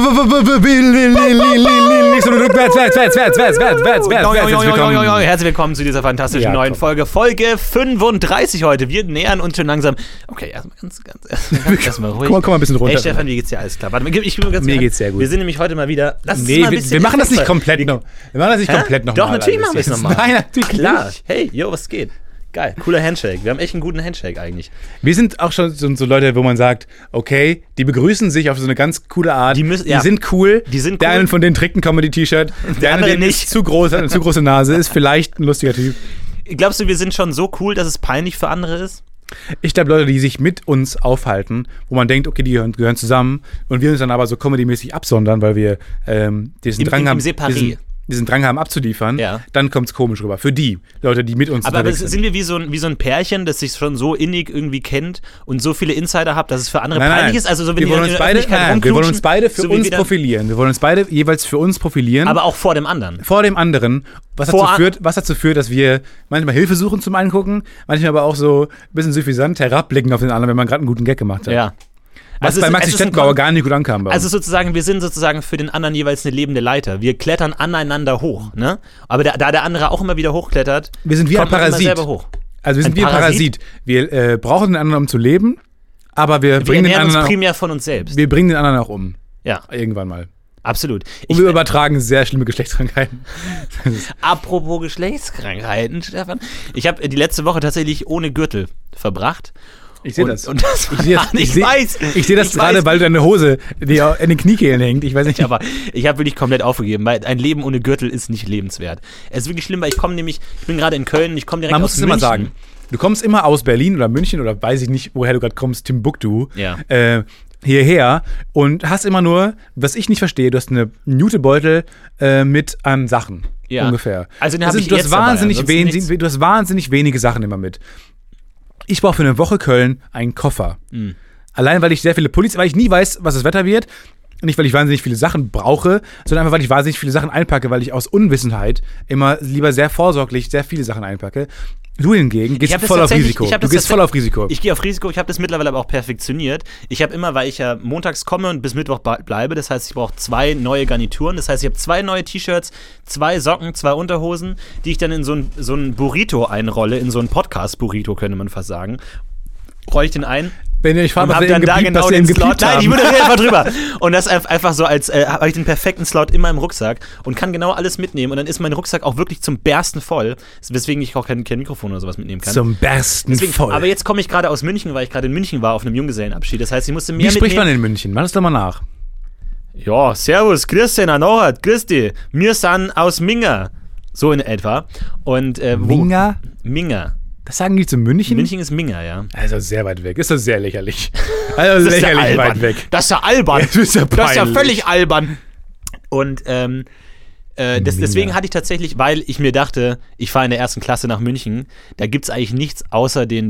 und rückwärts, wärts, wärts, wärts, wärts, wärts, wärts, wärts. Herzlich willkommen zu dieser fantastischen Ja, neuen komm. Folge. Folge fünfunddreißig heute. Wir nähern uns schon langsam. Okay, erstmal ganz, ganz, erstmal erst ruhig. Komm mal, komm mal ein bisschen runter. Hey Stefan, wie geht's dir? Alles klar. Warte mal, ich bin ganz Mir geht's sehr gut. Wir sind nämlich heute mal wieder. Lass uns Nee, mal ein wir, bisschen wir machen das nicht Effekt- komplett noch. Wir machen das nicht Hä? komplett noch Doch, mal natürlich machen wir es alles. nochmal. Nein, natürlich Klar. nicht. Hey, yo, was geht? Geil, cooler Handshake. Wir haben echt einen guten Handshake eigentlich. Wir sind auch schon so, so Leute, wo man sagt, okay, die begrüßen sich auf so eine ganz coole Art. Die müssen- die ja. sind cool. Die sind Der cool. eine von denen trägt ein Comedy-T-Shirt. Der, andere andere nicht. ist zu groß, hat eine zu große Nase, ist vielleicht ein lustiger Typ. Glaubst du, wir sind schon so cool, dass es peinlich für andere ist? Ich glaube, Leute, die sich mit uns aufhalten, wo man denkt, okay, die gehören, gehören zusammen und wir uns dann aber so comedy-mäßig absondern, weil wir ähm, diesen Im- Drang im- im haben, Separé. diesen, diesen Drang haben abzuliefern, Ja. dann kommt es komisch rüber. Für die Leute, die mit uns Aber, aber unterwegs sind wir wie so, ein, wie so ein Pärchen, das sich schon so innig irgendwie kennt und so viele Insider hat, dass es für andere Nein, peinlich nein. ist? Also so, wenn wir die wollen dann uns in der beide, Öffentlichkeit nein, wir wollen uns rumknutschen, beide für so wie uns wir dann- profilieren. Wir wollen uns beide jeweils für uns profilieren. Aber auch vor dem anderen. vor dem anderen, was Vor dazu, an- führt, was dazu führt, dass wir manchmal Hilfe suchen zum Angucken, manchmal aber auch so ein bisschen suffisant herabblicken auf den anderen, wenn man gerade einen guten Gag gemacht hat. Ja. Was Also bei es- Maxi es ist ein Stettbauer Kon- gar nicht gut ankam. Bei uns. Also sozusagen, wir sind sozusagen für den anderen jeweils eine lebende Leiter. Wir klettern aneinander hoch, ne? Aber da, da der andere auch immer wieder hochklettert, wir sind wie ein kommt man immer Parasit. selber hoch. Also wir sind Ein wie ein Parasit? Parasit. Wir äh, brauchen den anderen, um zu leben, aber wir, Wir bringen den ernähren uns anderen auch, primär von uns selbst. wir bringen den anderen auch um. Ja, Irgendwann mal. absolut. Und Ich, wir übertragen sehr schlimme Geschlechtskrankheiten. apropos Geschlechtskrankheiten, Stefan. Ich habe die letzte Woche tatsächlich ohne Gürtel verbracht. Ich sehe Und- das. und das war ich sehe gar das, nicht- ich ich sehe, weiß. ich sehe das Ich gerade, weiß. weil deine Hose die auch in den Kniekehlen hängt. Ich weiß nicht. Aber ich habe wirklich komplett aufgegeben, weil ein Leben ohne Gürtel ist nicht lebenswert. Es ist wirklich schlimm, weil ich komme nämlich, ich bin gerade in Köln, ich komme direkt Man aus muss es München. immer sagen. Du kommst immer aus Berlin oder München oder weiß ich nicht, woher du gerade kommst, Timbuktu, Ja. äh, hierher und hast immer nur, was ich nicht verstehe, du hast eine Jutebeutel äh, mit an Sachen. Ja. Ungefähr. Also den Das habe ist- ich du, hast jetzt dabei, wahnsinnig ansonsten wenig, nichts. du hast wahnsinnig wenige Sachen immer mit. Ich brauche für eine Woche Köln einen Koffer. Mhm. Allein, weil ich sehr viele Pullis, weil ich nie weiß, was das Wetter wird. Nicht, weil ich wahnsinnig viele Sachen brauche, sondern einfach, weil ich wahnsinnig viele Sachen einpacke, weil ich aus Unwissenheit immer lieber sehr vorsorglich sehr viele Sachen einpacke. Du hingegen gehst hab das voll auf tatsächlich- Risiko. ich hab Du das gehst voll tatsächlich- auf Risiko. Ich gehe auf Risiko, ich habe das mittlerweile aber auch perfektioniert. Ich habe immer, weil ich ja montags komme und bis Mittwoch ba- bleibe, das heißt, ich brauche zwei neue Garnituren. Das heißt, ich habe zwei neue T-Shirts, zwei Socken, zwei Unterhosen, die ich dann in so ein, so ein Burrito einrolle, in so ein Podcast-Burrito, könnte man fast sagen. Roll ich den ein. Wenn ihr euch fragt, Und was hab wir dann eben da gepiept, genau was wir den eben Slot. gepiept Nein, ich haben. moderiere einfach drüber. Und das einfach einfach so als, äh, habe ich den perfekten Slot in meinem Rucksack und kann genau alles mitnehmen. Und dann ist mein Rucksack auch wirklich zum Bersten voll, weswegen ich auch kein, kein Mikrofon oder sowas mitnehmen kann. Zum Bersten Deswegen, voll. aber jetzt komme ich gerade aus München, weil ich gerade in München war auf einem Junggesellenabschied. Das heißt, ich musste mehr Wie spricht man mitnehmen. in München? Mach das doch mal nach. Ja, servus, grüß dich, Anohat, grüß dich. Wir sind aus Minga. So in etwa. Und, äh, wo, Minga? Minga. Das sagen die zu München? München ist Minga, ja. Also sehr weit weg. Ist das sehr lächerlich. Also Das ist ja lächerlich albern. weit weg. Das ist ja albern. Das ist ja Das ist ja peinlich. völlig albern. Und ähm, äh, das, Minga. deswegen hatte ich tatsächlich, weil ich mir dachte, ich fahre in der ersten Klasse nach München, da gibt es eigentlich nichts außer den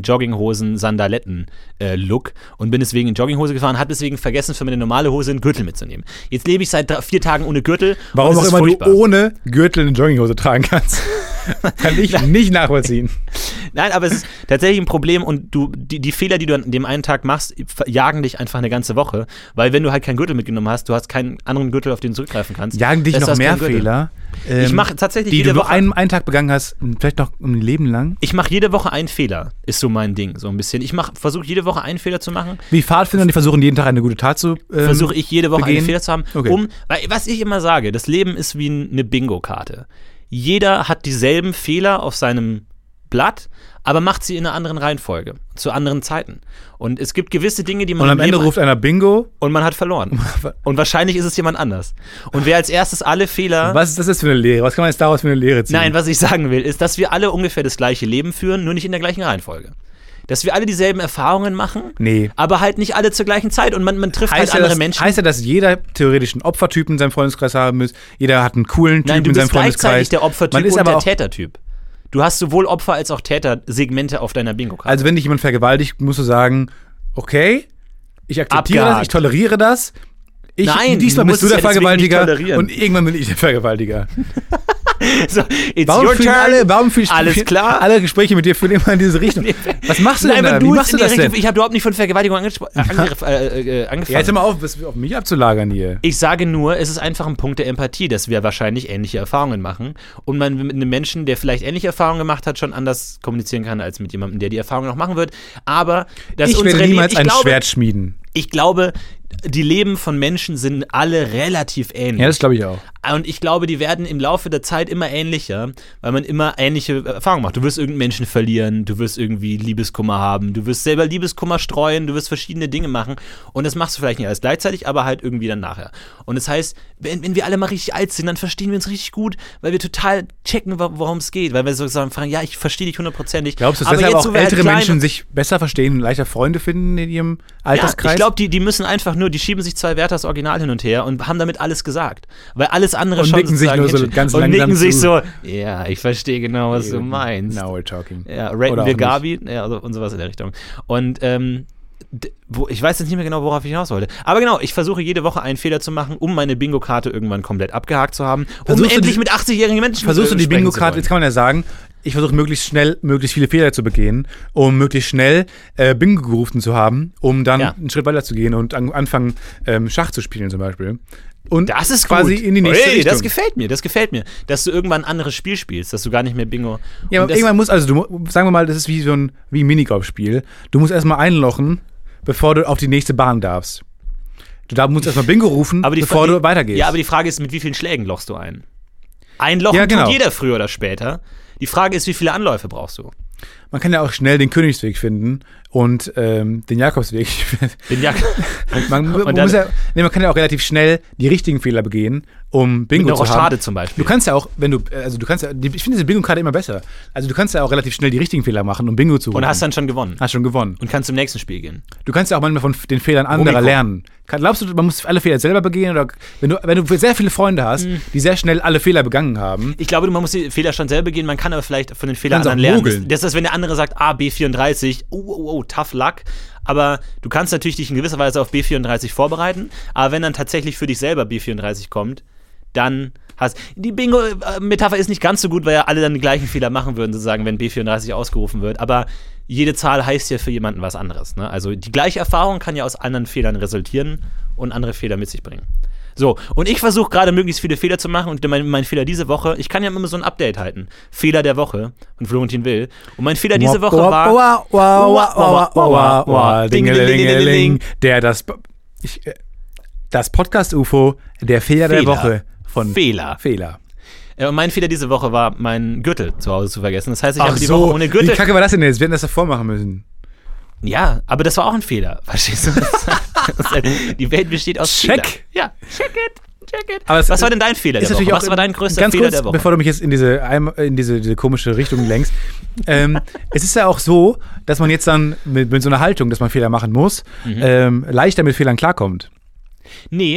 Jogginghosen-Sandaletten-Look und bin deswegen in Jogginghose gefahren, habe deswegen vergessen, für meine normale Hose einen Gürtel mitzunehmen. Jetzt lebe ich seit drei, vier Tagen ohne Gürtel. Warum und es auch ist immer furchtbar. du ohne Gürtel eine Jogginghose tragen kannst. Kann ich nicht nachvollziehen. Nein, aber es ist tatsächlich ein Problem und du, die, die Fehler, die du an dem einen Tag machst, jagen dich einfach eine ganze Woche, weil wenn du halt keinen Gürtel mitgenommen hast, du hast keinen anderen Gürtel, auf den du zurückgreifen kannst. Jagen dich Das noch hast mehr keinen Gürtel. Fehler, Ich ähm, mache tatsächlich die jede du nur Woche einen, einen Tag begangen hast, vielleicht noch ein Leben lang. Ich mache jede Woche einen Fehler, ist so mein Ding, so ein bisschen. Ich versuche jede Woche einen Fehler zu machen. Wie Pfadfinder, die versuchen jeden Tag eine gute Tat zu ähm, Versuche ich jede Woche begehen? einen Fehler zu haben, Okay. um, weil was ich immer sage, das Leben ist wie eine Bingo-Karte. Jeder hat dieselben Fehler auf seinem Blatt, aber macht sie in einer anderen Reihenfolge, zu anderen Zeiten. Und es gibt gewisse Dinge, die man Und am im Ende Leben ruft einer Bingo. und man hat verloren. Und wahrscheinlich ist es jemand anders. Und wer als erstes alle Fehler... Was ist das jetzt für eine Lehre? Was kann man jetzt daraus für eine Lehre ziehen? Nein, was ich sagen will, ist, dass wir alle ungefähr das gleiche Leben führen, nur nicht in der gleichen Reihenfolge. Dass wir alle dieselben Erfahrungen machen, Nee. aber halt nicht alle zur gleichen Zeit. Und man, man trifft halt Heißt ja, andere dass, Menschen. heißt ja, dass jeder theoretisch einen Opfertyp in seinem Freundeskreis haben muss. Jeder hat einen coolen Typ Nein, du in seinem bist gleichzeitig Freundeskreis. der Opfertyp Man ist und aber der auch, Tätertyp. Du hast sowohl Opfer- als auch Täter-Segmente auf deiner Bingo-Karte. Also wenn dich jemand vergewaltigt, musst du sagen, okay, ich akzeptiere Abgehakt. das, ich toleriere das. Ich, Nein, diesmal du bist du musst der es ja deswegen nicht Vergewaltiger tolerieren. und irgendwann bin ich der Vergewaltiger. so, it's Warum your fühlen turn. alle, warum fühlen Alles klar. alle Gespräche mit dir führen immer in diese Richtung? Was machst du denn Nein, da? wenn Wie du machst jetzt du in die das Richtung, denn? ich habe überhaupt nicht von Vergewaltigung angespro- äh, angegriff- äh, äh, angefangen. Ja, jetzt hör mal auf, das auf mich abzulagern hier. Ich sage nur, es ist einfach ein Punkt der Empathie, dass wir wahrscheinlich ähnliche Erfahrungen machen und man mit einem Menschen, der vielleicht ähnliche Erfahrungen gemacht hat, schon anders kommunizieren kann als mit jemandem, der die Erfahrung noch machen wird. Aber dass Ich unsere werde niemals Leben, ein ich glaube, Schwert schmieden. Ich glaube, die Leben von Menschen sind alle relativ ähnlich. Ja, das glaube ich auch. Und ich glaube, die werden im Laufe der Zeit immer ähnlicher, weil man immer ähnliche Erfahrungen macht. Du wirst irgendeinen Menschen verlieren, du wirst irgendwie Liebeskummer haben, du wirst selber Liebeskummer streuen, du wirst verschiedene Dinge machen und das machst du vielleicht nicht alles gleichzeitig, aber halt irgendwie dann nachher. Und das heißt, wenn, wenn wir alle mal richtig alt sind, dann verstehen wir uns richtig gut, weil wir total checken, worum es geht, weil wir sozusagen fragen, ja, ich verstehe dich hundertprozentig. Glaubst du, dass aber deshalb jetzt, auch wo wir halt ältere klein- Menschen sich besser verstehen und leichter Freunde finden in ihrem Alterskreis? Ja, ich glaube, die, die müssen einfach nur, die schieben sich zwei Werte als Original hin und her und haben damit alles gesagt. Weil alles andere Und schon nicken sich sozusagen nur so hinsch- ganz und langsam nicken sich zu. so, ja, ich verstehe genau, was du meinst. Now we're talking. Ja, Oder raten auch wir nicht. Gabi ja, also, und sowas in der Richtung. Und ähm, d- wo, ich weiß jetzt nicht mehr genau, worauf ich hinaus wollte. Aber genau, ich versuche jede Woche einen Fehler zu machen, um meine Bingo-Karte irgendwann komplett abgehakt zu haben, um Versuchst du endlich die- mit achtzigjährigen Menschen Versuchst du äh, die sprechen zu Bingo-Karte, wollen. jetzt kann man ja sagen, ich versuche möglichst schnell, möglichst viele Fehler zu begehen, um möglichst schnell äh, Bingo gerufen zu haben, um dann Ja. einen Schritt weiter zu gehen und an, anfangen, ähm, Schach zu spielen zum Beispiel. Und Das ist quasi gut. in die nächste Hey, Richtung. das gefällt mir, das gefällt mir. Dass du irgendwann ein anderes Spiel spielst, dass du gar nicht mehr Bingo. Ja, Und aber das, irgendwann muss, also du, mu- sagen wir mal, das ist wie so ein, wie ein Minigolfspiel. Du musst erstmal einlochen, bevor du auf die nächste Bahn darfst. Du da musst erstmal Bingo rufen, aber die, bevor die, du weitergehst. Ja, aber die Frage ist, mit wie vielen Schlägen lochst du ein? Einlochen Ja, genau. tut jeder früher oder später. Die Frage ist, wie viele Anläufe brauchst du? Man kann ja auch schnell den Königsweg finden und ähm, den Jakobsweg. Bin ja man, man, Und dann- muss ja, nee, man kann ja auch relativ schnell die richtigen Fehler begehen, um Bingo mit einer zu haben. Rochade zum Beispiel. Du kannst ja auch, wenn du, also du kannst ja, die- ich finde diese Bingo-Karte immer besser. Also du kannst ja auch relativ schnell die richtigen Fehler machen, um Bingo zu holen. Und hast dann schon gewonnen. hast schon gewonnen. Und kannst zum nächsten Spiel gehen. Du kannst ja auch manchmal von den Fehlern anderer Rummikub. lernen. Kann- Glaubst du, man muss alle Fehler selber begehen? Oder wenn du, wenn du sehr viele Freunde hast, Hm. die sehr schnell alle Fehler begangen haben, Ich glaube, man muss die Fehler schon selber gehen, man kann aber vielleicht von den Fehlern Kannst auch anderen lernen. mogeln. Das, das ist, wenn der andere sagt, ah, B vierunddreißig, oh, oh, oh, tough luck. Aber du kannst natürlich dich in gewisser Weise auf B vierunddreißig vorbereiten, aber wenn dann tatsächlich für dich selber B vierunddreißig kommt, dann hast die Bingo-Metapher ist nicht ganz so gut, weil ja alle dann die gleichen Fehler machen würden, sozusagen, wenn B vierunddreißig ausgerufen wird, aber jede Zahl heißt ja für jemanden was anderes. Ne? Also die gleiche Erfahrung kann ja aus anderen Fehlern resultieren und andere Fehler mit sich bringen. So, und ich versuche gerade möglichst viele Fehler zu machen und mein, mein Fehler diese Woche, ich kann ja immer so ein Update halten. Fehler der Woche von Florentin Will. Und mein Fehler diese Woche war. Wow, wow, wow, wow, wow, wow, wow, Dingelingeling, der das, ich, äh, das Podcast-U F O, der Fehler der Fehler. Woche von Fehler. Fehler. Äh, Und mein Fehler diese Woche war, meinen Gürtel zu Hause zu vergessen. Das heißt, ich Ach habe die so, Woche ohne wie Gürtel. kacke war das denn jetzt? Wir hätten das davor machen müssen. Ja, aber das war auch ein Fehler. Verstehst du? Die Welt besteht aus Check. Fehlern. Ja, check it. Check it. Aber es Was war denn dein Fehler Ist der Woche? natürlich auch Was war dein größter ganz Fehler kurz, der Woche? bevor du mich jetzt in diese, Eim- in diese, diese komische Richtung lenkst. ähm, es ist ja auch so, dass man jetzt dann mit, mit so einer Haltung, dass man Fehler machen muss, Mhm. ähm, leichter mit Fehlern klarkommt. Nee,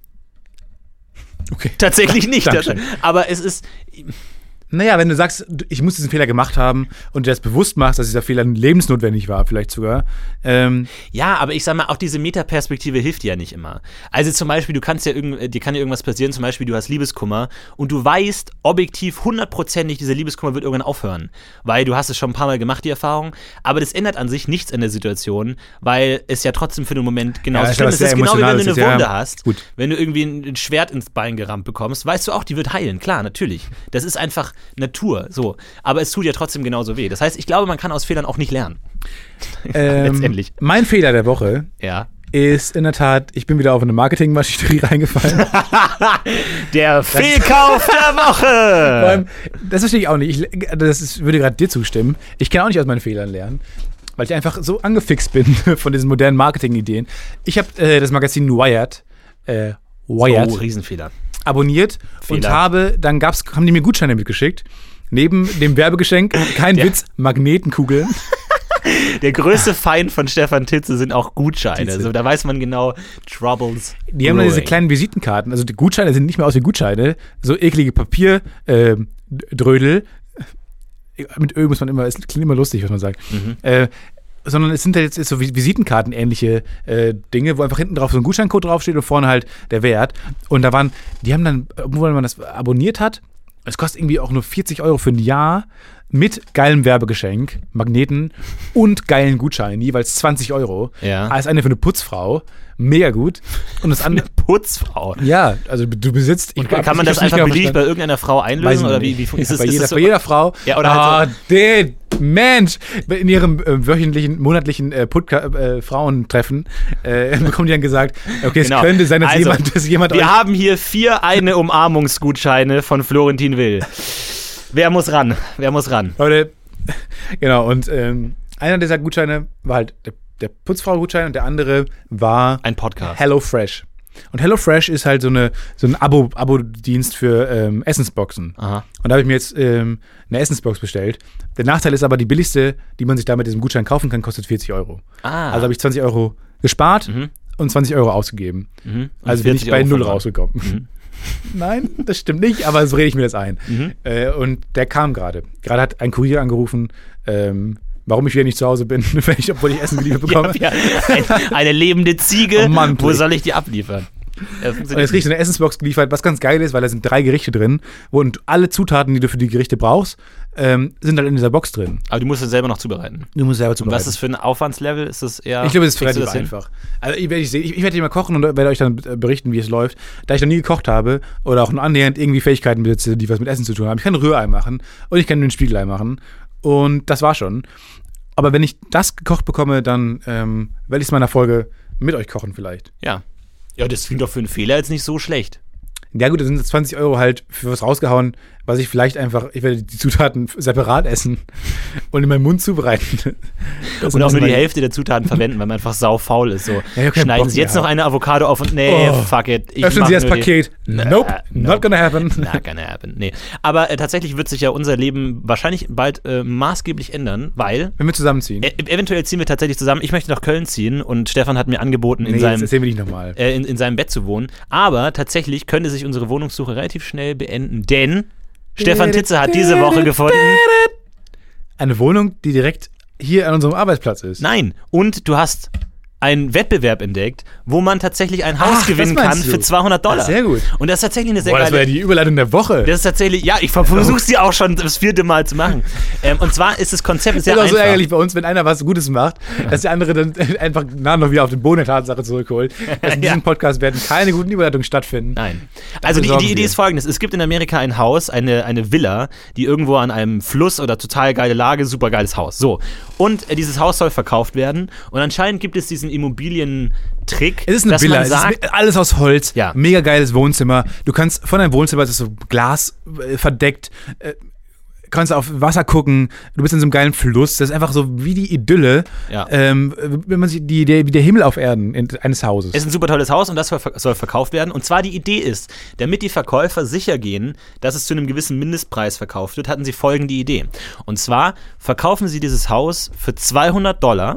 Okay. tatsächlich nicht. Dankeschön. Aber es ist. Naja, wenn du sagst, du- ich muss diesen Fehler gemacht haben und dir das bewusst machst, dass dieser Fehler lebensnotwendig war, vielleicht sogar. Ähm, Ja, aber ich sag mal, auch diese Metaperspektive hilft dir ja nicht immer. Also zum Beispiel, du kannst ja irgend, dir kann ja irgendwas passieren, zum Beispiel, du hast Liebeskummer und du weißt objektiv hundertprozentig, dieser Liebeskummer wird irgendwann aufhören. Weil du hast es schon ein paar Mal gemacht, die Erfahrung. Aber das ändert an sich nichts an der Situation, weil es ja trotzdem für den Moment genauso Ja, ist schlimm aber ist. Es sehr ist genau wie wenn emotional, du das eine ist ja- Wunde hast. gut. Wenn du irgendwie ein ein Schwert ins Bein gerammt bekommst, weißt du auch, die wird heilen. Klar, natürlich. Das ist einfach Natur. So. Aber es tut ja trotzdem genauso weh. Das heißt, ich glaube, man kann aus Fehlern auch nicht lernen. ähm, Letztendlich. Mein Fehler der Woche Ja. ist in der Tat, ich bin wieder auf eine Marketingmaschinerie reingefallen. Der Fehlkauf der Vor Woche! allem, das verstehe ich auch nicht. Ich, das ist, würde gerade dir zustimmen. Ich kann auch nicht aus meinen Fehlern lernen, weil ich einfach so angefixt bin von diesen modernen Marketing-Ideen. Ich habe äh, das Magazin Wired, äh, Wired Oh, Riesenfehler. abonniert und Fehler. habe, dann gab's, haben die mir Gutscheine mitgeschickt. Neben dem Werbegeschenk, kein Ja. Witz, Magnetenkugeln. Der größte Feind von Stefan Titze sind auch Gutscheine. Titze. Also, da weiß man genau, Troubles. Die haben dann diese brewing. kleinen Visitenkarten. Also die Gutscheine sind nicht mehr aus wie Gutscheine. So eklige Papierdrödel. Mit Öl muss man immer, es klingt immer lustig, was man sagt. Mhm. Äh, sondern es sind ja jetzt so Visitenkarten-ähnliche äh, Dinge, wo einfach hinten drauf so ein Gutscheincode draufsteht und vorne halt der Wert. Und da waren, die haben dann, obwohl man das abonniert hat, es kostet irgendwie auch nur vierzig Euro für ein Jahr, mit geilem Werbegeschenk, Magneten und geilen Gutscheinen, jeweils zwanzig Euro. Ja. Als eine für eine Putzfrau. Mega gut. Und das andere. Putzfrau. Ja, also du besitzt. Und kann man das einfach beliebig bei irgendeiner Frau einlösen? Oder wie, wie ja, ist es, bei, ist jeder, es so? bei jeder Frau. Ja, oder ah, halt so. dude, Mensch. In ihrem äh, wöchentlichen, monatlichen äh, Putka- äh, Frauentreffen äh, bekommen die dann gesagt, okay, es Genau. könnte sein, dass Also, jemand, dass jemand Wir euch haben hier vier eine Umarmungsgutscheine von Florentin Will. Wer muss ran? Wer muss ran? Leute, genau, und ähm, einer dieser Gutscheine war halt der, der Putzfrau-Gutschein und der andere war Ein Podcast. HelloFresh. Und HelloFresh ist halt so, eine, so ein Abo, Abo-Dienst für ähm, Essensboxen. Aha. Und da habe ich mir jetzt ähm, eine Essensbox bestellt. Der Nachteil ist aber, die billigste, die man sich da mit diesem Gutschein kaufen kann, kostet vierzig Euro. Ah. Also habe ich zwanzig Euro gespart Mhm. und zwanzig Euro ausgegeben. Mhm. Und Also bin ich vierzig bei Euro null verloren. rausgekommen. Mhm. Nein, das stimmt nicht, aber so rede ich mir das ein. Mhm. Äh, und der kam gerade. Gerade hat ein Kurier angerufen, ähm, warum ich wieder nicht zu Hause bin, wenn ich, obwohl ich Essen geliefert bekomme. Ja, ein, eine lebende Ziege. Oh Mann, Wo please. soll ich die abliefern? Das Und funktioniert jetzt krieg ich so eine Essensbox geliefert, was ganz geil ist, weil da sind drei Gerichte drin und alle Zutaten, die du für die Gerichte brauchst, ähm, sind halt in dieser Box drin. Aber du musst es selber noch zubereiten. Du musst selber Und zubereiten. was ist für ein Aufwandslevel? Ist das eher. Ich glaube, es ist kriegst du relativ das hin? einfach. Also ich werde, ich, ich werde hier mal kochen und werde euch dann äh, berichten, wie es läuft. Da ich noch nie gekocht habe oder auch nur annähernd irgendwie Fähigkeiten besitze, die was mit Essen zu tun haben. Ich kann ein Rührei machen und ich kann ein Spiegelei machen. Und das war schon. Aber wenn ich das gekocht bekomme, dann ähm, werde ich es in meiner Folge mit euch kochen vielleicht. Ja. Ja, das klingt doch für einen Fehler jetzt nicht so schlecht. Ja gut, da sind jetzt zwanzig Euro halt für was rausgehauen, was ich vielleicht einfach, ich werde die Zutaten separat essen und in meinen Mund zubereiten. Das Und auch ist nur die mein- Hälfte der Zutaten verwenden, weil man einfach sau faul ist. So, Ja, ich hab keinen schneiden Bock Sie jetzt mehr. noch eine Avocado auf und nee, Oh. fuck it. Ich Öffnen mach Sie das nur die- Paket. Nope, Äh, not gonna happen. Not gonna happen. Nee. Aber äh, tatsächlich wird sich ja unser Leben wahrscheinlich bald äh, maßgeblich ändern, weil Wenn wir zusammenziehen. äh, eventuell ziehen wir tatsächlich zusammen. Ich möchte nach Köln ziehen und Stefan hat mir angeboten, in nee, jetzt seinem erzählen wir nicht nochmal. äh, in, in seinem Bett zu wohnen. Aber tatsächlich könnte sich unsere Wohnungssuche relativ schnell beenden, denn Stefan Titze hat diese Woche gefunden. Eine Wohnung, die direkt hier an unserem Arbeitsplatz ist. Nein, und du hast einen Wettbewerb entdeckt, wo man tatsächlich ein Haus Ach, das gewinnen kann meinst du? für zweihundert Dollar. Ach, sehr gut. Und das ist tatsächlich eine sehr Boah, das war ja geile. die Überleitung der Woche. Das ist tatsächlich, ja, ich versuche sie auch schon das vierte Mal zu machen. Ähm, und zwar ist das Konzept sehr Das ist auch so einfach. ärgerlich bei uns, wenn einer was Gutes macht, dass der andere dann einfach nah noch wieder auf den Boden der Tatsache zurückholt. Dass in Ja. diesem Podcast werden keine guten Überleitungen stattfinden. Nein. Also die, sorgen die Idee wir. ist folgendes. Es gibt in Amerika ein Haus, eine, eine Villa, die irgendwo an einem Fluss oder total geile Lage, super geiles Haus. So. Und äh, dieses Haus soll verkauft werden. Und anscheinend gibt es diesen Immobilientrick, Es ist eine dass Villa, man es sagt, ist alles aus Holz, Ja. mega geiles Wohnzimmer. Du kannst von deinem Wohnzimmer, das ist so Glas äh, verdeckt, äh, kannst auf Wasser gucken, du bist in so einem geilen Fluss, das ist einfach so wie die Idylle, Ja. ähm, wenn man sich die, der, wie der Himmel auf Erden in, eines Hauses. es ist ein super tolles Haus und das soll, soll verkauft werden. Und zwar die Idee ist, damit die Verkäufer sicher gehen, dass es zu einem gewissen Mindestpreis verkauft wird, hatten sie folgende Idee. Und zwar verkaufen sie dieses Haus für zweihundert Dollar,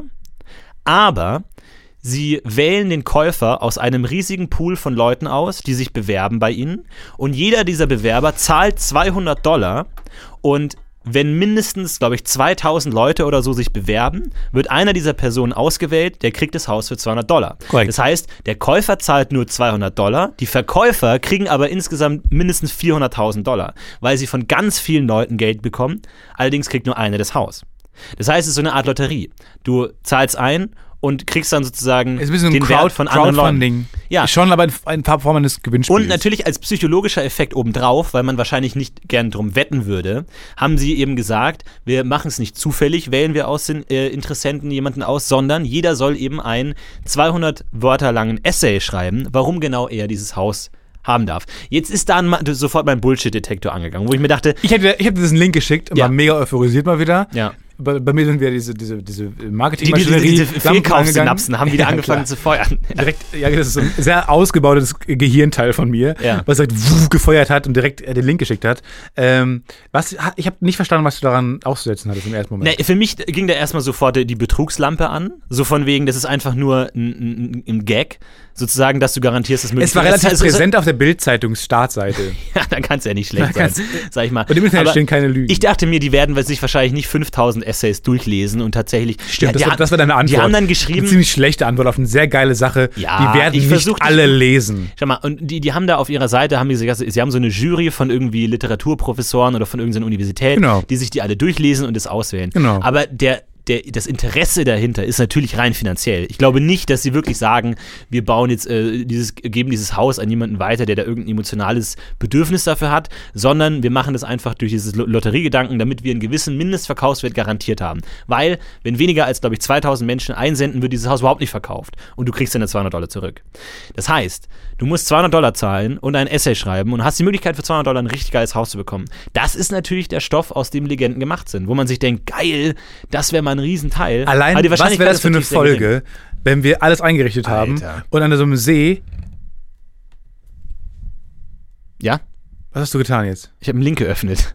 aber sie wählen den Käufer aus einem riesigen Pool von Leuten aus, die sich bewerben bei ihnen. Und jeder dieser Bewerber zahlt zweihundert Dollar. Und wenn mindestens, glaube ich, zweitausend Leute oder so sich bewerben, wird einer dieser Personen ausgewählt, der kriegt das Haus für zweihundert Dollar. Korrekt. Das heißt, der Käufer zahlt nur zweihundert Dollar, die Verkäufer kriegen aber insgesamt mindestens vierhunderttausend Dollar, weil sie von ganz vielen Leuten Geld bekommen. Allerdings kriegt nur einer das Haus. Das heißt, es ist so eine Art Lotterie. Du zahlst ein und kriegst dann sozusagen ist ein bisschen den ein Wert Crowd, von anderen Leuten. Crowdfunding. Ja. Schon aber in, in Form eines Gewinnspiels. Und natürlich als psychologischer Effekt obendrauf, weil man wahrscheinlich nicht gern drum wetten würde, haben sie eben gesagt, wir machen es nicht zufällig, wählen wir aus den äh, Interessenten jemanden aus, sondern jeder soll eben einen zweihundert Wörter langen Essay schreiben, warum genau er dieses Haus haben darf. Jetzt ist da ein, sofort mein Bullshit-Detektor angegangen, wo ich mir dachte, Ich hätte, ich hätte diesen Link geschickt und Ja. war mega euphorisiert mal wieder. ja, Bei, bei mir sind wieder diese, diese, diese die, die, die, Marketingmaschinerie. diese Lampen Fehlkaufssynapsen haben wieder Ja, angefangen klar. zu feuern. Direkt, ja, das ist so ein sehr ausgebautes Gehirnteil von mir, Ja. was direkt wuh, gefeuert hat und direkt äh, den Link geschickt hat. Ähm, was, ha- ich habe nicht verstanden, was du daran auszusetzen hattest im ersten Moment. Nee, für mich ging da erstmal sofort die Betrugslampe an. So von wegen, das ist einfach nur ein, ein, ein Gag. sozusagen, dass du garantierst, dass möglichst... Es war relativ also, präsent auf der Bild-Zeitungs-Startseite. Ja, dann kann es ja nicht schlecht sein, sag ich mal. Und im Internet Aber stehen keine Lügen. Ich dachte mir, die werden sich wahrscheinlich nicht fünftausend Essays durchlesen und tatsächlich... Stimmt, die, das, die, war, das war deine Antwort. Die haben dann geschrieben... Eine ziemlich schlechte Antwort auf eine sehr geile Sache. Ja, die werden ich nicht alle nicht, lesen. Schau mal, und die, die haben da auf ihrer Seite, haben die, sie haben so eine Jury von irgendwie Literaturprofessoren oder von irgendeiner Universität, genau. die sich die alle durchlesen und es auswählen. Genau. Aber der... Der, das Interesse dahinter ist natürlich rein finanziell. Ich glaube nicht, dass sie wirklich sagen, wir bauen jetzt äh, dieses, geben dieses Haus an jemanden weiter, der da irgendein emotionales Bedürfnis dafür hat, sondern wir machen das einfach durch dieses Lotteriegedanken, damit wir einen gewissen Mindestverkaufswert garantiert haben. Weil, wenn weniger als, glaube ich, zweitausend Menschen einsenden, wird dieses Haus überhaupt nicht verkauft und du kriegst deine zweihundert Dollar zurück. Das heißt, du musst zweihundert Dollar zahlen und ein Essay schreiben und hast die Möglichkeit für zweihundert Dollar ein richtig geiles Haus zu bekommen. Das ist natürlich der Stoff, aus dem Legenden gemacht sind, wo man sich denkt, geil, das wäre mal ein Riesenteil. Allein, was wäre das für eine Folge, wenn wir alles eingerichtet Alter. haben und an so einem See... Ja? Was hast du getan jetzt? Ich habe einen Link geöffnet.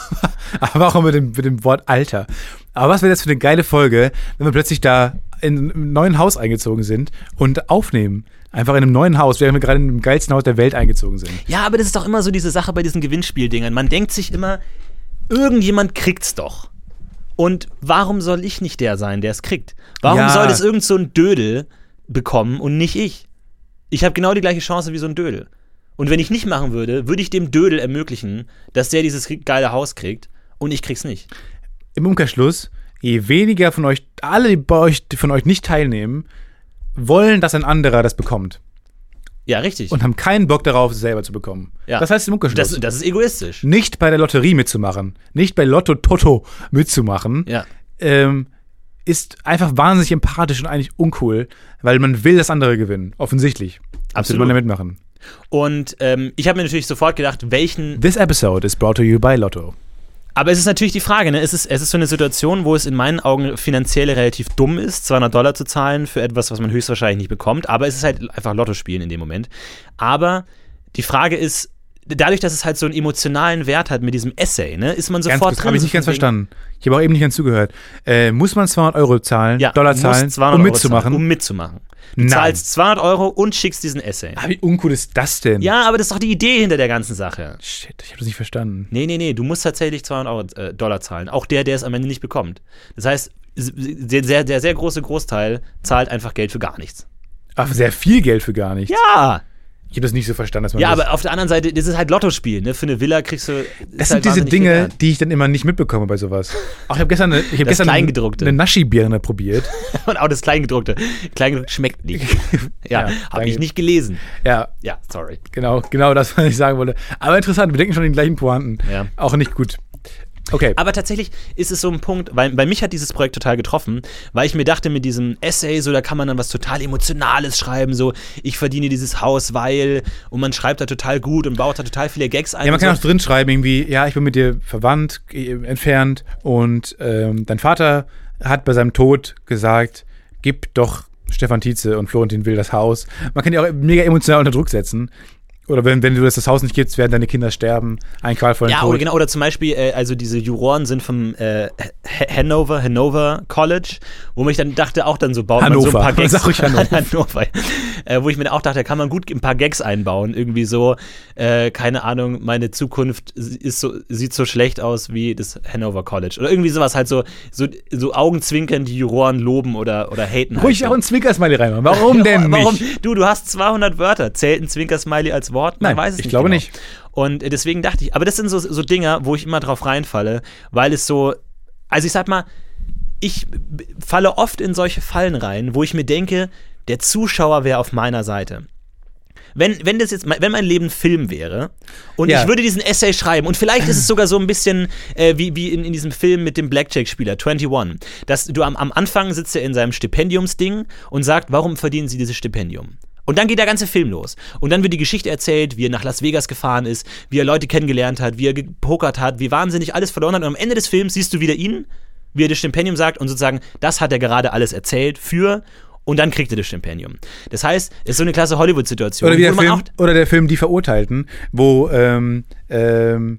Aber auch mit dem, mit dem Wort Alter. Aber was wäre das für eine geile Folge, wenn wir plötzlich da in einem neuen Haus eingezogen sind und aufnehmen? Einfach in einem neuen Haus, während wir gerade in dem geilsten Haus der Welt eingezogen sind. Ja, aber das ist doch immer so diese Sache bei diesen Gewinnspieldingern. Man denkt sich immer, irgendjemand kriegt's doch. Und warum soll ich nicht der sein, der es kriegt? Warum ja. soll das irgend so ein Dödel bekommen und nicht ich? Ich habe genau die gleiche Chance wie so ein Dödel. Und wenn ich nicht machen würde, würde ich dem Dödel ermöglichen, dass der dieses geile Haus kriegt und ich krieg's nicht. Im Umkehrschluss, je weniger von euch, alle die bei euch, die von euch nicht teilnehmen, wollen, dass ein anderer das bekommt. Ja, richtig. Und haben keinen Bock darauf, es selber zu bekommen. Ja. Das heißt im Umkehrschluss. Das, das ist egoistisch. Nicht bei der Lotterie mitzumachen, nicht bei Lotto Toto mitzumachen, ja. ähm, ist einfach wahnsinnig empathisch und eigentlich uncool, weil man will, dass andere gewinnen. Offensichtlich. Absolut. Man da mitmachen. Und ähm, ich habe mir natürlich sofort gedacht, welchen... This episode is brought to you by Lotto. Aber es ist natürlich die Frage, ne? es, ist, es ist so eine Situation, wo es in meinen Augen finanziell relativ dumm ist, zweihundert Dollar zu zahlen für etwas, was man höchstwahrscheinlich nicht bekommt. Aber es ist halt einfach Lotto spielen in dem Moment. Aber die Frage ist, dadurch, dass es halt so einen emotionalen Wert hat mit diesem Essay, ne, ist man sofort ganz, drin. Habe ich nicht ganz verstanden. Ich habe auch eben nicht ganz zugehört. Äh, muss man zweihundert Euro zahlen, ja, Dollar zahlen, um mitzumachen? Zahlen, um mitzumachen. Du Nein. zahlst zweihundert Euro und schickst diesen Essay. Ah, wie uncool ist das denn? Ja, aber das ist doch die Idee hinter der ganzen Sache. Shit, ich habe das nicht verstanden. Nee, nee, nee, du musst tatsächlich zweihundert Euro, äh, Dollar zahlen. Auch der, der es am Ende nicht bekommt. Das heißt, der sehr, der sehr große Großteil zahlt einfach Geld für gar nichts. Ach, sehr viel Geld für gar nichts. Ja! Ich habe das nicht so verstanden, dass man Ja, das aber auf der anderen Seite, das ist halt Lottospiel, ne? Für eine Villa kriegst du. Das halt sind diese Dinge, wert. die ich dann immer nicht mitbekomme bei sowas. Auch ich habe gestern, eine, ich hab Das gestern Kleingedruckte. eine Naschi-Birne probiert. Und auch das Kleingedruckte. Kleingedruckte schmeckt nicht. Ja, Ja, habe danke. ich nicht gelesen. Ja, Ja, sorry. genau, genau das, was ich sagen wollte. Aber interessant, wir denken schon den gleichen Pointen. Ja. Auch nicht gut. Okay. Aber tatsächlich ist es so ein Punkt, weil bei mich hat dieses Projekt total getroffen, weil ich mir dachte, mit diesem Essay, so da kann man dann was total Emotionales schreiben, so ich verdiene dieses Haus, weil, und man schreibt da total gut und baut da total viele Gags ein. Ja, man und kann so. auch drin schreiben, irgendwie, ja, ich bin mit dir verwandt, äh, entfernt und ähm, dein Vater hat bei seinem Tod gesagt, gib doch Stefan Tietze und Florentin Will das Haus. Man kann die auch mega emotional unter Druck setzen. Oder wenn, wenn du das, das Haus nicht gibst, werden deine Kinder sterben. Ein qualvollen Ja, Tod. oder genau, oder zum Beispiel, äh, also diese Juroren sind vom äh, Hanover, Hanover College, wo ich dann dachte, auch dann so baut Hannover. man so ein paar Gags. Sag ruhig Hannover. Hannover. Äh, wo ich mir auch dachte, da kann man gut ein paar Gags einbauen. Irgendwie so, äh, keine Ahnung, meine Zukunft ist so, sieht so schlecht aus wie das Hanover College. Oder irgendwie sowas halt so, so, so Augenzwinkern, die Juroren loben oder, oder haten. Ruhig halt auch ein Zwinkersmiley reinmachen. Warum denn Warum? nicht? Du, du hast zweihundert Wörter. Zählt ein Zwinkersmiley als Wort? Man Nein, weiß es ich nicht glaube genau. nicht. Und deswegen dachte ich, aber das sind so, so Dinger, wo ich immer drauf reinfalle, weil es so, also ich sag mal, ich falle oft in solche Fallen rein, wo ich mir denke, der Zuschauer wäre auf meiner Seite. Wenn, wenn das jetzt, wenn mein Leben Film wäre und Ja. ich würde diesen Essay schreiben und vielleicht ist es sogar so ein bisschen äh, wie, wie in, in diesem Film mit dem Blackjack-Spieler, einundzwanzig, dass du am, am Anfang sitzt er in seinem Stipendiumsding und sagt, warum verdienen sie dieses Stipendium? Und dann geht der ganze Film los. Und dann wird die Geschichte erzählt, wie er nach Las Vegas gefahren ist, wie er Leute kennengelernt hat, wie er gepokert hat, wie wahnsinnig alles verloren hat. Und am Ende des Films siehst du wieder ihn, wie er das Stipendium sagt und sozusagen, das hat er gerade alles erzählt für, und dann kriegt er das Stipendium. Das heißt, es ist so eine klasse Hollywood-Situation. Oder, wie der wo man Film, auch oder der Film Die Verurteilten, wo ähm, ähm,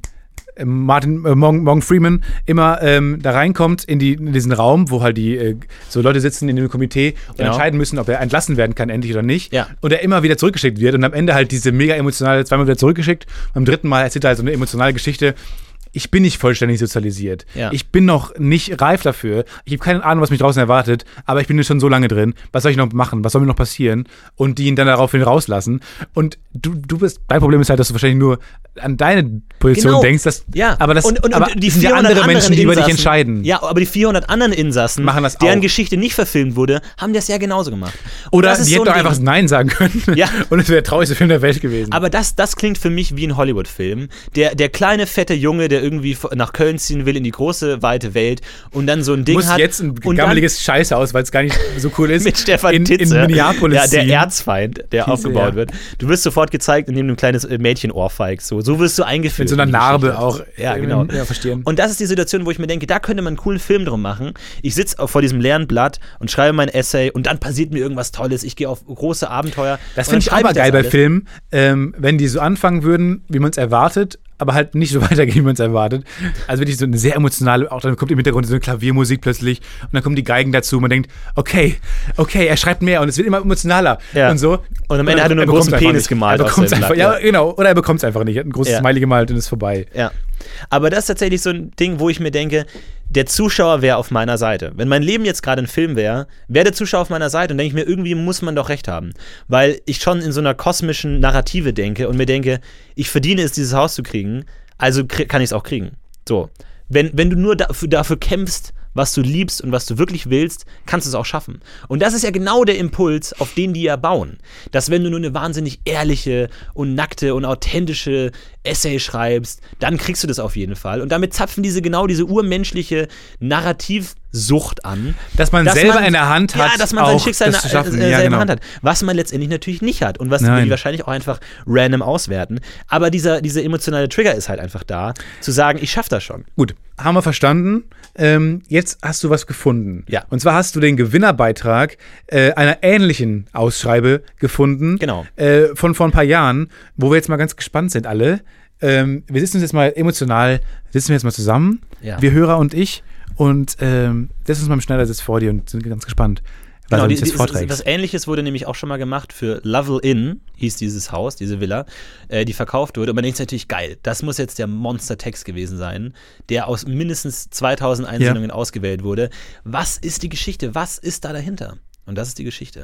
Martin, äh, Morgan, Morgan Freeman immer ähm, da reinkommt in, die, in diesen Raum, wo halt die äh, so Leute sitzen in dem Komitee und genau. entscheiden müssen, ob er entlassen werden kann, endlich oder nicht. Ja. Und er immer wieder zurückgeschickt wird und am Ende halt diese mega emotionale, zweimal wieder zurückgeschickt. Beim dritten Mal erzählt er halt so eine emotionale Geschichte. Ich bin nicht vollständig sozialisiert. Ja. Ich bin noch nicht reif dafür. Ich habe keine Ahnung, was mich draußen erwartet, aber ich bin schon so lange drin. Was soll ich noch machen? Was soll mir noch passieren? Und die ihn dann daraufhin rauslassen. Und du, du bist, dein Problem ist halt, dass du wahrscheinlich nur an deine Position genau. denkst. Dass, ja. aber das und, und, aber und die sind ja andere Menschen, die über dich Insassen, entscheiden. Ja, aber die vierhundert anderen Insassen, machen das deren auch. Geschichte nicht verfilmt wurde, haben das ja genauso gemacht. Und Oder die so hätten doch einfach Nein sagen können. Ja. Und es wäre der traurigste Film der Welt gewesen. Aber das, das klingt für mich wie ein Hollywood-Film. Der, der kleine, fette Junge, der irgendwie nach Köln ziehen will in die große, weite Welt und dann so ein Ding muss hat. jetzt ein gammeliges Scheiße aus, weil es gar nicht so cool ist. Mit Stefan in, Titze, in Minneapolis. Ja, der Erzfeind, der Titze, aufgebaut ja. wird. Du wirst sofort gezeigt, indem du ein kleines Mädchen ohrfeigst. So, so wirst du eingeführt. Mit so einer Narbe auch. Ja, genau. Ja, verstehen. Und das ist die Situation, wo ich mir denke, da könnte man einen coolen Film drum machen. Ich sitze vor diesem leeren Blatt und schreibe mein Essay und dann passiert mir irgendwas Tolles. Ich gehe auf große Abenteuer. Das finde ich aber geil bei Filmen, ähm, wenn die so anfangen würden, wie man es erwartet, aber halt nicht so weitergehen, wie man es erwartet. Also wirklich so eine sehr emotionale, auch dann kommt im Hintergrund so eine Klaviermusik plötzlich und dann kommen die Geigen dazu und man denkt, okay, okay, er schreibt mehr und es wird immer emotionaler ja. und so. Und am Ende und hat er nur einen großen Penis gemalt. Er bekommt's einfach, Blatt, ja, ja, genau. Oder er bekommt es einfach nicht. Er hat ein großes ja. Smiley gemalt und ist vorbei. Ja. Aber das ist tatsächlich so ein Ding, wo ich mir denke, der Zuschauer wäre auf meiner Seite. Wenn mein Leben jetzt gerade ein Film wäre, wäre der Zuschauer auf meiner Seite und denke ich mir, irgendwie muss man doch recht haben. Weil ich schon in so einer kosmischen Narrative denke und mir denke, ich verdiene es, dieses Haus zu kriegen, also kann ich es auch kriegen. So. Wenn, wenn du nur dafür, dafür kämpfst, was du liebst und was du wirklich willst, kannst du es auch schaffen. Und das ist ja genau der Impuls, auf den die ja bauen. Dass wenn du nur eine wahnsinnig ehrliche und nackte und authentische Essay schreibst, dann kriegst du das auf jeden Fall. Und damit zapfen diese genau diese urmenschliche Narrativsucht an. Dass man dass selber man, in der Hand hat, ja, dass man sein Schicksal das zu schaffen. äh, ja, selber in genau. der Hand hat. Was man letztendlich natürlich nicht hat. Und was Nein. die wahrscheinlich auch einfach random auswerten. Aber dieser, dieser emotionale Trigger ist halt einfach da, zu sagen, ich schaff das schon. Gut, haben wir verstanden. Ähm, jetzt hast du was gefunden. Ja. Und zwar hast du den Gewinnerbeitrag äh, einer ähnlichen Ausschreibe gefunden. Genau. Äh, von vor ein paar Jahren, wo wir jetzt mal ganz gespannt sind alle. Ähm, wir sitzen uns jetzt mal emotional, sitzen wir jetzt mal zusammen, Ja. wir Hörer und ich, und ähm, setzen uns mal im Schneidersitz vor dir und sind ganz gespannt, was Genau, er die, uns die, jetzt vorträgt. was Ähnliches wurde nämlich auch schon mal gemacht für Lovell Inn, hieß dieses Haus, diese Villa, äh, die verkauft wurde. Und man denkt sich natürlich, geil, das muss jetzt der Monster-Text gewesen sein, der aus mindestens zweitausend Einsendungen ja. ausgewählt wurde. Was ist die Geschichte? Was ist da dahinter? Und das ist die Geschichte.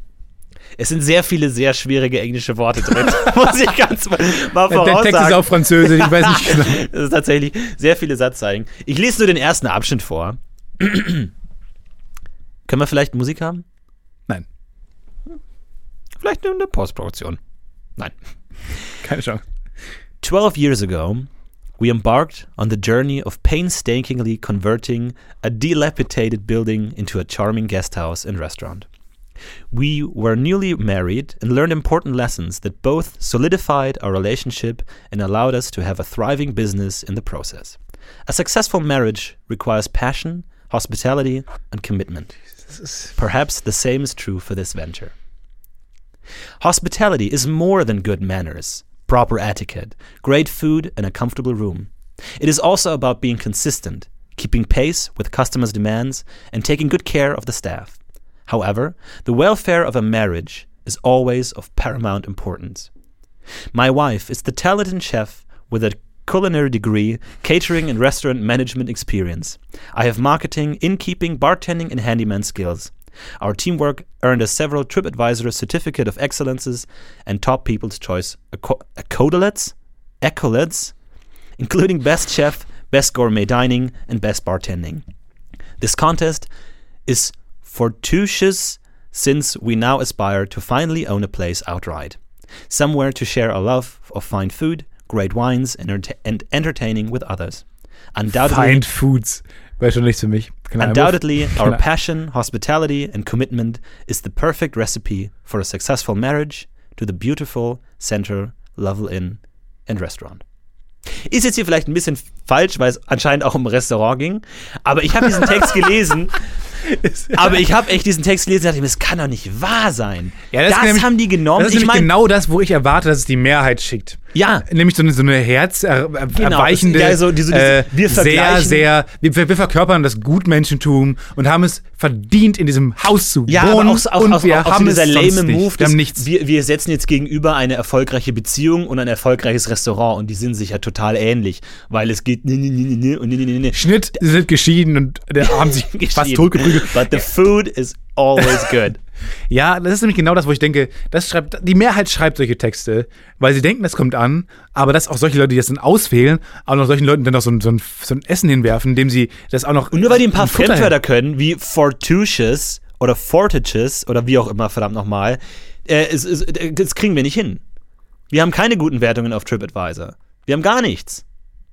Es sind sehr viele sehr schwierige englische Worte drin, muss ich ganz mal, mal voraussagen. Der Text ist auf Französisch, ich weiß nicht genau. Das ist tatsächlich sehr viele Satzzeichen. Ich lese nur den ersten Abschnitt vor. Können wir vielleicht Musik haben? Nein. Vielleicht eine Postproduktion. Nein. Keine Chance. Twelve years ago, we embarked on the journey of painstakingly converting a dilapidated building into a charming guest house and restaurant. We were newly married and learned important lessons that both solidified our relationship and allowed us to have a thriving business in the process. A successful marriage requires passion, hospitality, and commitment. Perhaps the same is true for this venture. Hospitality is more than good manners, proper etiquette, great food, and a comfortable room. It is also about being consistent, keeping pace with customers' demands, and taking good care of the staff. However, the welfare of a marriage is always of paramount importance. My wife is the talented chef with a culinary degree, catering and restaurant management experience. I have marketing, innkeeping, bartending, and handyman skills. Our teamwork earned us several TripAdvisor Certificate of Excellences and Top People's Choice accolades, accolades, including Best Chef, Best Gourmet Dining, and Best Bartending. This contest is fortuitous since we now aspire to finally own a place outright. Somewhere to share our love of fine food, great wines, and, enter- and entertaining with others. Undoubtedly, Fine Foods. Wäre schon nichts für mich. Keine undoubtedly our Keine- passion, hospitality, and commitment is the perfect recipe for a successful marriage to the beautiful Center Lovell Inn and Restaurant. Ist jetzt hier vielleicht ein bisschen falsch, weil es anscheinend auch um Restaurant ging, aber ich habe diesen Text gelesen. Aber ich habe echt diesen Text gelesen und dachte mir, das kann doch nicht wahr sein. Ja, das das ist nämlich- haben die genommen. Das ist ich nämlich meine, genau das, wo ich erwarte, dass es die Mehrheit schickt. Ja. Nämlich so eine, so eine herzerweichende, genau. ja, so diese, diese, äh, wir sehr, sehr, wir, wir verkörpern das Gutmenschentum und haben es verdient, in diesem Haus zu ja, wohnen. Aber auch, auch, und auch, wir auch, haben auch dieser es lame sonst nicht. Move, wir, haben das, nichts. Wir, wir setzen jetzt gegenüber eine erfolgreiche Beziehung und ein erfolgreiches Restaurant und die sind sich ja total ähnlich, weil es geht ne, ne, ne, ne, und ne, ne, ne. Schnitt, sie sind geschieden und äh, haben sich fast totgeprügelt. But the food is always good. Ja, das ist nämlich genau das, wo ich denke, das schreibt, die Mehrheit schreibt solche Texte, weil sie denken, das kommt an, aber dass auch solche Leute, die das dann auswählen, auch noch solchen Leuten dann noch so ein, so ein, so ein Essen hinwerfen, indem sie das auch noch. Und nur weil die ein paar Futter Fremdwörter können, wie fortuitous oder fortages oder wie auch immer, verdammt nochmal, äh, es, es, das kriegen wir nicht hin. Wir haben keine guten Wertungen auf TripAdvisor. Wir haben gar nichts.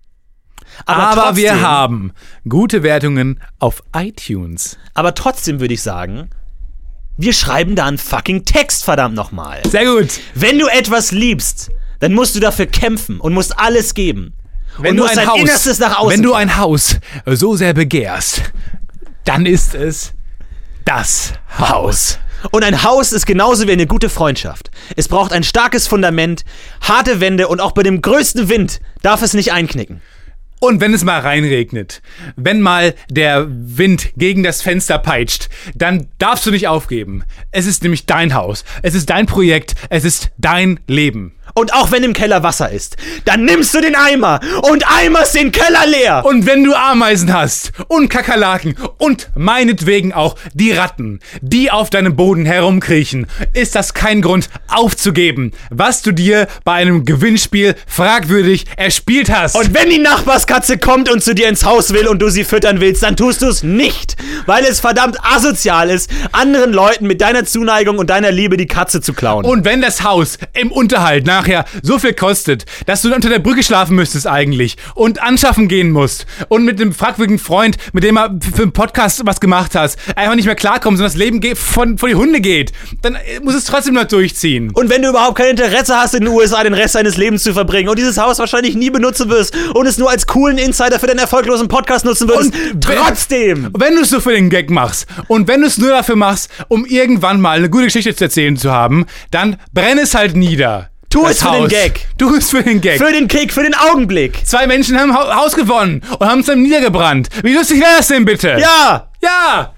Aber, aber trotzdem, wir haben gute Wertungen auf iTunes. Aber trotzdem würde ich sagen, wir schreiben da einen fucking Text, verdammt nochmal. Sehr gut. Wenn du etwas liebst, dann musst du dafür kämpfen und musst alles geben. Wenn und du musst ein dein Haus, Innerstes nach außen wenn du kehren. ein Haus so sehr begehrst, dann ist es das Haus. Und ein Haus ist genauso wie eine gute Freundschaft. Es braucht ein starkes Fundament, harte Wände und auch bei dem größten Wind darf es nicht einknicken. Und wenn es mal reinregnet, wenn mal der Wind gegen das Fenster peitscht, dann darfst du nicht aufgeben. Es ist nämlich dein Haus, es ist dein Projekt, es ist dein Leben. Und auch wenn im Keller Wasser ist, dann nimmst du den Eimer und eimerst den Keller leer. Und wenn du Ameisen hast und Kakerlaken und meinetwegen auch die Ratten, die auf deinem Boden herumkriechen, ist das kein Grund aufzugeben, was du dir bei einem Gewinnspiel fragwürdig erspielt hast. Und wenn die Nachbarskatze kommt und zu dir ins Haus will und du sie füttern willst, dann tust du es nicht, weil es verdammt asozial ist, anderen Leuten mit deiner Zuneigung und deiner Liebe die Katze zu klauen. Und wenn das Haus im Unterhalt nachher so viel kostet, dass du unter der Brücke schlafen müsstest eigentlich und anschaffen gehen musst und mit einem fragwürdigen Freund, mit dem er für einen Podcast was gemacht hast, einfach nicht mehr klarkommst und das Leben geht, von, von die Hunde geht, dann muss es trotzdem noch durchziehen. Und wenn du überhaupt kein Interesse hast, in den U S A den Rest deines Lebens zu verbringen und dieses Haus wahrscheinlich nie benutzen wirst und es nur als coolen Insider für deinen erfolglosen Podcast nutzen würdest, und trotzdem! Wenn du es so für den Gag machst und wenn du es nur dafür machst, um irgendwann mal eine gute Geschichte zu erzählen zu haben, dann brenn es halt nieder. Tu es für den Gag. Tu es für den Gag. Für den Kick, für den Augenblick. Zwei Menschen haben ein Haus gewonnen und haben es dann niedergebrannt. Wie lustig wäre das denn bitte? Ja! Ja!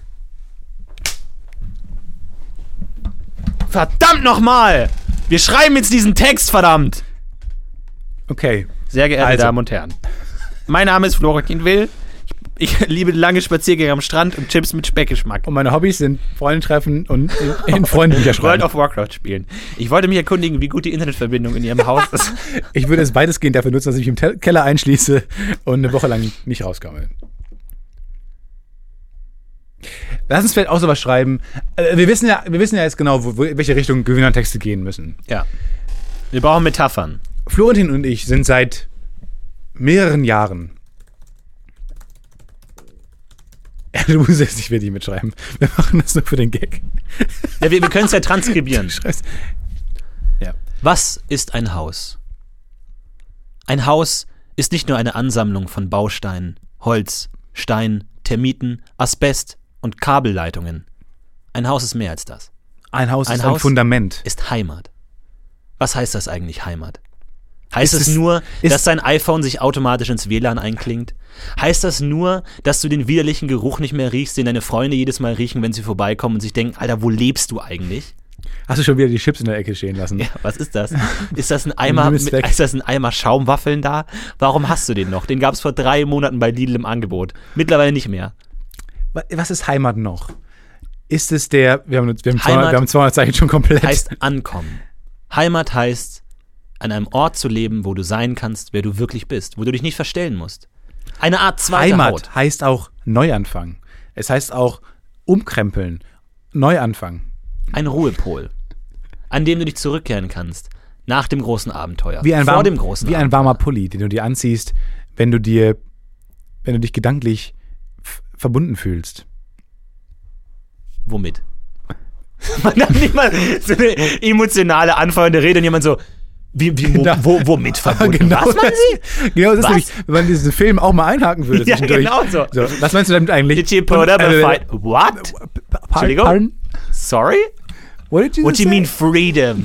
Verdammt nochmal! Wir schreiben jetzt diesen Text, verdammt! Okay. Sehr geehrte Also. Damen und Herren. Mein Name ist Florentin Will. Ich, ich liebe lange Spaziergänge am Strand und Chips mit Speckgeschmack. Und meine Hobbys sind Freunde treffen und in, in Freundenbücher schreiben. World of Warcraft spielen. Ich wollte mich erkundigen, wie gut die Internetverbindung in Ihrem Haus ist. Ich würde es weitestgehend dafür nutzen, dass ich mich im Te- Keller einschließe und eine Woche lang nicht rauskomme. Lass uns vielleicht auch sowas schreiben. Äh, Wir wissen ja, wir wissen ja jetzt genau, wo, wo, in welche Richtung Gewinnertexte gehen müssen. Ja. Wir brauchen Metaphern. Florentin und ich sind seit mehreren Jahren. Ja, du musst jetzt nicht wirklich mitschreiben. Wir machen das nur für den Gag. Ja, wir wir können es ja transkribieren. Scheiße. Ja. Was ist ein Haus? Ein Haus ist nicht nur eine Ansammlung von Bausteinen, Holz, Stein, Termiten, Asbest und Kabelleitungen. Ein Haus ist mehr als das. Ein Haus Ein ist Haus ein Fundament. Ist Heimat. Was heißt das eigentlich, Heimat? Heißt Ist es es- nur, ist- dass dein iPhone sich automatisch ins W L A N einklingt? Heißt das nur, dass du den widerlichen Geruch nicht mehr riechst, den deine Freunde jedes Mal riechen, wenn sie vorbeikommen und sich denken, Alter, wo lebst du eigentlich? Hast du schon wieder die Chips in der Ecke stehen lassen? Ja, was ist das? Ist das ein Eimer, Nimm es mit, weg. ist das ein Eimer Schaumwaffeln da? Warum hast du den noch? Den gab es vor drei Monaten bei Lidl im Angebot. Mittlerweile nicht mehr. Wa- Was ist Heimat noch? Ist es der, wir haben, uns- wir haben, Heimat zweihundert, wir haben zweihundert Zeichen schon komplett. Heißt ankommen. Heimat heißt, an einem Ort zu leben, wo du sein kannst, wer du wirklich bist, wo du dich nicht verstellen musst. Eine Art zweite Heimat Haut. heißt auch Neuanfang. Es heißt auch umkrempeln, Neuanfang. Ein Ruhepol, an dem du dich zurückkehren kannst, nach dem großen Abenteuer, Wie ein, vor warm, dem großen wie ein Abenteuer. warmer Pulli, den du dir anziehst, wenn du dir, wenn du dich gedanklich f- verbunden fühlst. Womit? Man hat nicht mal so eine emotionale, anfeuernde Rede und jemand so, wie, wie, wo, Genau. wo, womit verbunden? Genau Was meinen Sie? das- Genau, das ist Was? nämlich, wenn man diesen Film auch mal einhaken würde. Ja, zwischendurch. genau so. so. Was meinst du damit eigentlich? Did you put up a Und, äh, fight? What? Pardon? Entschuldigung? Pardon? Sorry? What did you What do say? you mean freedom?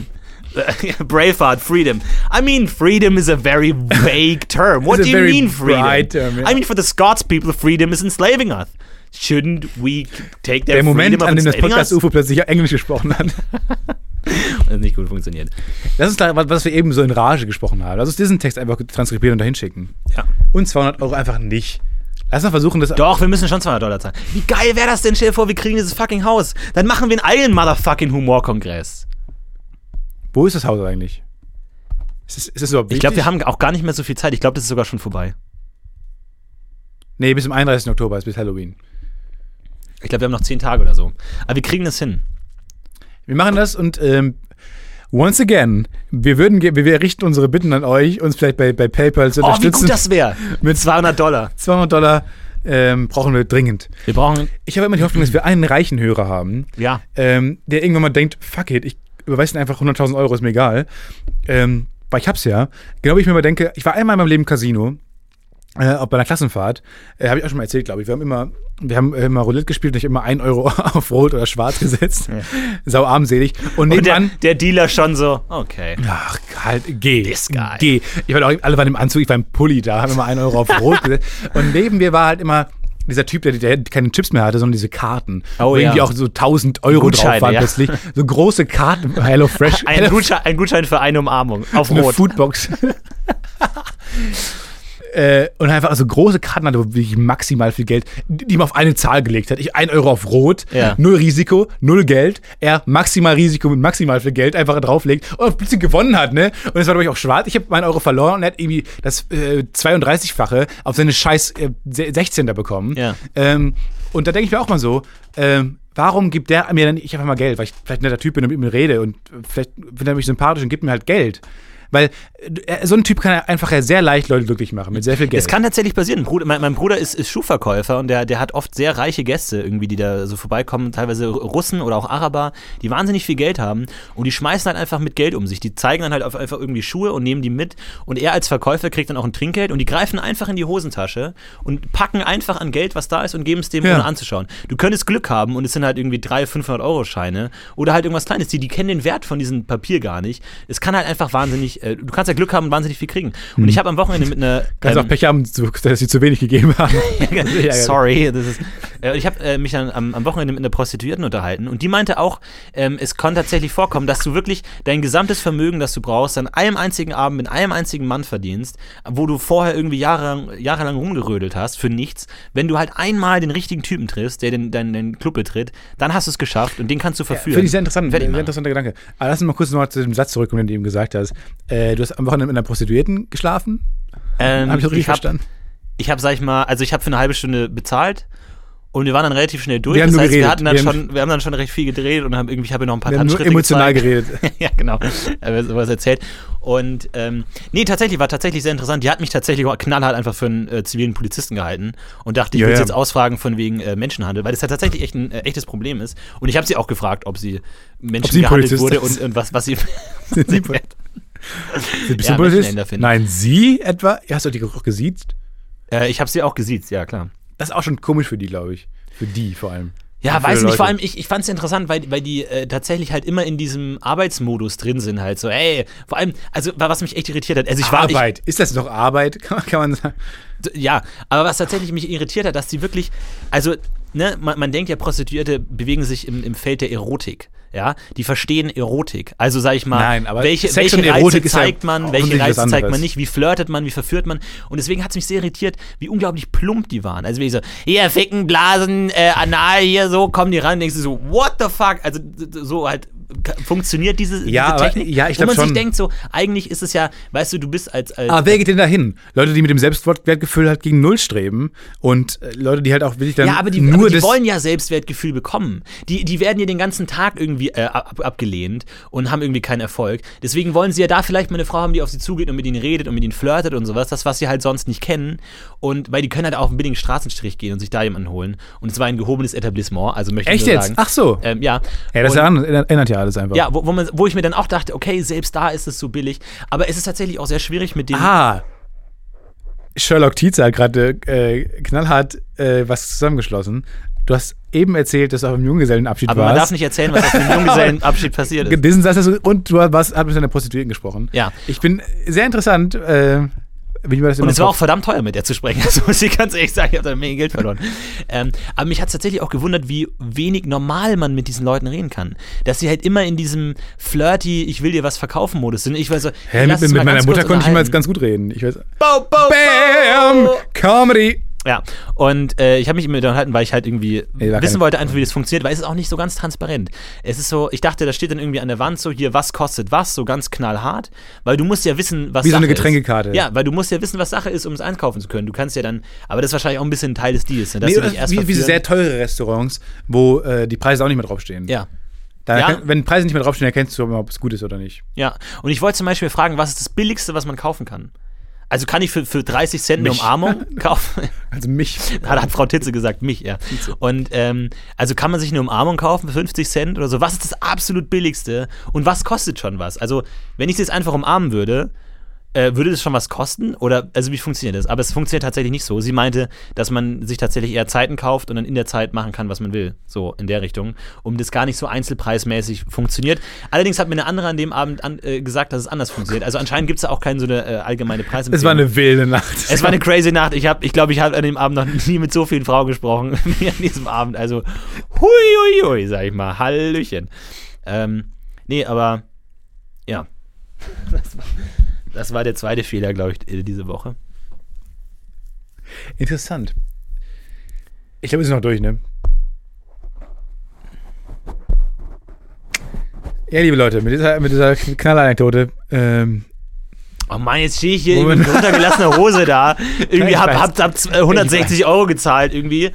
Braveheart, freedom. I mean, freedom is a very vague term. What do you mean, freedom? Term, yeah. I mean, for the Scots people, freedom is enslaving us. Shouldn't we take their Der Moment, freedom of an dem das enslaving Podcast us? U F O plötzlich Englisch gesprochen hat. Das hat nicht gut funktioniert. Das ist was wir eben so in Rage gesprochen haben. Lass uns diesen Text einfach transkribieren und dahin schicken. Ja. Und zweihundert Euro einfach nicht. Lass mal versuchen, das... Doch, wir müssen schon zweihundert Dollar zahlen. Wie geil wäre das denn? Stell dir vor, wir kriegen dieses fucking Haus. Dann machen wir einen eigenen motherfucking Humorkongress. Wo ist das Haus eigentlich? Ist es, ist es überhaupt wichtig? Ich glaube, wir haben auch gar nicht mehr so viel Zeit. Ich glaube, das ist sogar schon vorbei. Nee, bis zum einunddreißigsten Oktober ist bis Halloween. Ich glaube, wir haben noch zehn Tage oder so. Aber wir kriegen das hin. Wir machen das und ähm, once again, wir würden, wir richten unsere Bitten an euch, uns vielleicht bei, bei PayPal zu unterstützen. Oh, wie gut das wäre. Mit zweihundert Dollar. zweihundert Dollar ähm, brauchen wir dringend. Wir brauchen... Ich habe immer die Hoffnung, dass wir einen reichen Hörer haben, ja. ähm, der irgendwann mal denkt, fuck it, ich überweise ihm einfach hunderttausend Euro, ist mir egal. Ähm, weil ich hab's ja. Genau wie ich mir immer denke, ich war einmal in meinem Leben im Casino, äh, auch bei einer Klassenfahrt, äh, habe ich auch schon mal erzählt, glaube ich. Wir haben immer, wir haben immer Roulette gespielt und ich habe immer ein Euro auf Rot oder Schwarz gesetzt. Ja. Sau armselig. Und, und der, der Dealer schon so, okay. Ach, halt, geh. This guy. Geh. Ich war auch, alle waren im Anzug, ich war im Pulli da, haben immer ein Euro auf Rot gesetzt. Und neben mir war halt immer dieser Typ, der, der keine Chips mehr hatte, sondern diese Karten. Oh, wo ja. irgendwie auch so tausend Euro drauf waren ja. plötzlich. So große Karten, Hello Fresh. Ein, Hello Gutschein, ein Gutschein für eine Umarmung auf so eine Rot. Foodbox. äh, und einfach so große Karten hatte, wo wirklich maximal viel Geld, die man auf eine Zahl gelegt hat. Ich ein Euro auf Rot, ja. null Risiko, null Geld. Er maximal Risiko mit maximal viel Geld einfach drauflegt und plötzlich gewonnen hat, ne? Und es war, glaube ich, auch schwarz. Ich habe meinen Euro verloren und er hat irgendwie das äh, zweiunddreißig-fache auf seine scheiß äh, sechzehner bekommen. Ja. Ähm, und da denke ich mir auch mal so, ähm, warum gibt der mir dann nicht einfach mal Geld? Weil ich vielleicht ein netter Typ bin und mit ihm rede und vielleicht findet er mich sympathisch und gibt mir halt Geld. Weil äh, so ein Typ kann ja einfach ja sehr leicht Leute glücklich machen, mit sehr viel Geld. Es kann tatsächlich passieren. Bruder, mein, mein Bruder ist, ist Schuhverkäufer und der, der hat oft sehr reiche Gäste irgendwie, die da so vorbeikommen, teilweise Russen oder auch Araber, die wahnsinnig viel Geld haben und die schmeißen halt einfach mit Geld um sich. Die zeigen dann halt auf einfach irgendwie Schuhe und nehmen die mit und er als Verkäufer kriegt dann auch ein Trinkgeld und die greifen einfach in die Hosentasche und packen einfach an Geld, was da ist und geben es dem, ja. ohne anzuschauen. Du könntest Glück haben und es sind halt irgendwie dreihundert, fünfhundert Euro Scheine oder halt irgendwas Kleines. Die, die kennen den Wert von diesem Papier gar nicht. Es kann halt einfach wahnsinnig, äh, du kannst ja Glück haben und wahnsinnig viel kriegen. Und hm. ich habe am Wochenende mit einer... Kannst ähm, auch Pech haben, dass sie zu wenig gegeben haben. Sorry. Das ist, äh, ich habe äh, mich dann am, am Wochenende mit einer Prostituierten unterhalten und die meinte auch, ähm, es kann tatsächlich vorkommen, dass du wirklich dein gesamtes Vermögen, das du brauchst, an einem einzigen Abend mit einem einzigen Mann verdienst, wo du vorher irgendwie jahrelang, jahrelang rumgerödelt hast für nichts. Wenn du halt einmal den richtigen Typen triffst, der den, den, den Club betritt, dann hast du es geschafft und den kannst du verführen. Ja, finde ich sehr interessant, sehr interessanter Gedanke. Aber lass uns mal kurz noch mal zu dem Satz zurückkommen, den du eben gesagt hast. Äh, du hast am Wochenende mit einer Prostituierten geschlafen? Ähm, habe ich das richtig ich hab, verstanden? Ich habe, sag ich mal, also ich habe für eine halbe Stunde bezahlt und wir waren dann relativ schnell durch. Wir haben das nur heißt, geredet. wir hatten dann wir schon, haben, wir haben dann schon recht viel gedreht und haben irgendwie, ich habe noch ein paar wir haben nur Tanzschritte emotional gezeigt. geredet. Ja, genau. Er sowas erzählt. Und ähm, nee, tatsächlich, war tatsächlich sehr interessant. Die hat mich tatsächlich knallhart einfach für einen äh, zivilen Polizisten gehalten und dachte, ich ja, will sie ja. jetzt ausfragen von wegen äh, Menschenhandel, weil das ja tatsächlich echt ein äh, echtes Problem ist. Und ich habe sie auch gefragt, ob sie Menschen ob sie gehandelt Polizist wurde und, und was, was sie... Sind sie ja, Polizist? Nein, sie etwa? Hast du die auch gesiezt? Äh, ich habe sie auch gesiezt, ja klar. Das ist auch schon komisch für die, glaube ich. Für die vor allem. Ja, weiß nicht, vor allem, ich, ich fand es interessant, weil, weil die äh, tatsächlich halt immer in diesem Arbeitsmodus drin sind, halt so, ey, vor allem, also was mich echt irritiert hat, also ich war... Arbeit, ich, ist das noch Arbeit, kann, kann man sagen? Ja, aber was tatsächlich mich irritiert hat, dass die wirklich, also, ne, man, man denkt ja, Prostituierte bewegen sich im, im Feld der Erotik, ja, die verstehen Erotik, also sag ich mal, Nein, aber welche, Sex welche und Reize Erotik zeigt ist ja man, welche Reize zeigt anderes. man nicht, wie flirtet man, wie verführt man und deswegen hat es mich sehr irritiert, wie unglaublich plump die waren, also wie so, hier, ficken, blasen, äh, anal, hier, so, kommen die ran und denkst du so, what the fuck, also so halt, funktioniert diese, ja, diese Technik, aber, ja, ich wo glaube man schon. sich denkt so, eigentlich ist es ja, weißt du, du bist als... als aber wer geht denn da hin? Leute, die mit dem Selbstwertgefühl halt gegen Null streben und äh, Leute, die halt auch wirklich dann ja, aber die, nur aber die das wollen ja Selbstwertgefühl bekommen. Die, die werden ja den ganzen Tag irgendwie äh, ab, abgelehnt und haben irgendwie keinen Erfolg. Deswegen wollen sie ja da vielleicht mal eine Frau haben, die auf sie zugeht und mit ihnen redet und mit ihnen flirtet und sowas. Das, was sie halt sonst nicht kennen. Und weil die können halt auch einen billigen Straßenstrich gehen und sich da jemanden holen. Und es war ein gehobenes Etablissement, also möchte ich Echt nur jetzt? sagen. Ach so. Ähm, ja. Ja, das und, ändert ja alles einfach. Ja, wo, wo, man, wo ich mir dann auch dachte, okay, selbst da ist es so billig. Aber es ist tatsächlich auch sehr schwierig mit dem... Ah, Sherlock Tietze hat gerade äh, knallhart äh, was zusammengeschlossen. du hast eben erzählt, dass du auf dem Junggesellenabschied Aber warst. man darf nicht erzählen, was auf dem Junggesellenabschied passiert ist. Diesen Satz hast du, und du hast, hast mit einer Prostituierten gesprochen. Ja. Ich bin sehr interessant, äh, wie ich mir das Und immer es war auch Kopf- verdammt teuer, mit der zu sprechen. Also muss ich ganz ehrlich sagen, ich habe da eine Menge Geld verloren. Ähm, aber mich hat es tatsächlich auch gewundert, wie wenig normal man mit diesen Leuten reden kann. Dass sie halt immer in diesem flirty, ich will dir was verkaufen Modus sind. Ich weiß so, Hä, mit, mit meiner Mutter konnte ich immer ganz gut reden. Ich weiß, Bau, bau, Bam! bau. Comedy! Ja, und äh, ich habe mich immer unterhalten, weil ich halt irgendwie Nee, war wissen keine- wollte, einfach wie das funktioniert, weil es ist auch nicht so ganz transparent. Es ist so, ich dachte, da steht dann irgendwie an der Wand so, hier, was kostet was, so ganz knallhart, weil du musst ja wissen, was Wie so Sache eine Getränkekarte. ist. Ja, weil du musst ja wissen, was Sache ist, um es einkaufen zu können. Du kannst ja dann, aber das ist wahrscheinlich auch ein bisschen ein Teil des Deals. Ne? Dass Nee, du oder dich erst wie, wie so verführen- sehr teure Restaurants, wo äh, die Preise auch nicht mehr draufstehen. Ja. Da Ja. erkenn- wenn Preise nicht mehr draufstehen, erkennst du, ob es gut ist oder nicht. Ja, und ich wollte zum Beispiel fragen, was ist das Billigste, was man kaufen kann? Also kann ich für, für dreißig Cent eine Mich. Umarmung kaufen? Also mich. Hat, hat Frau Titze gesagt, mich, ja. Und ähm, also kann man sich eine Umarmung kaufen für fünfzig Cent oder so? Was ist das absolut billigste? Und was kostet schon was? Also, wenn ich sie jetzt einfach umarmen würde, äh, würde das schon was kosten? Oder, also wie funktioniert das? Aber es funktioniert tatsächlich nicht so. Sie meinte, dass man sich tatsächlich eher Zeiten kauft und dann in der Zeit machen kann, was man will. So, in der Richtung. Um das gar nicht so einzelpreismäßig funktioniert. Allerdings hat mir eine andere an dem Abend an, äh, gesagt, dass es anders funktioniert. Also anscheinend gibt es da auch keine so eine äh, allgemeine Preisempfehlung. Es war eine wilde Nacht. Es war eine crazy Nacht. Ich glaube, ich, glaub, ich habe an dem Abend noch nie mit so vielen Frauen gesprochen wie an diesem Abend. Also, hui, hui, hui, sag ich mal. Hallöchen. Ähm, nee, aber ja. Das war, das war der zweite Fehler, glaube ich, diese Woche. Interessant. Ich glaube, wir sind noch durch, ne? Ja, liebe Leute, mit dieser, mit dieser Knallanekdote, ähm, Oh Mann, jetzt stehe ich hier Moment. mit runtergelassener Hose da. Irgendwie Ich hab, weiß. hab, hab hundertsechzig Euro gezahlt irgendwie.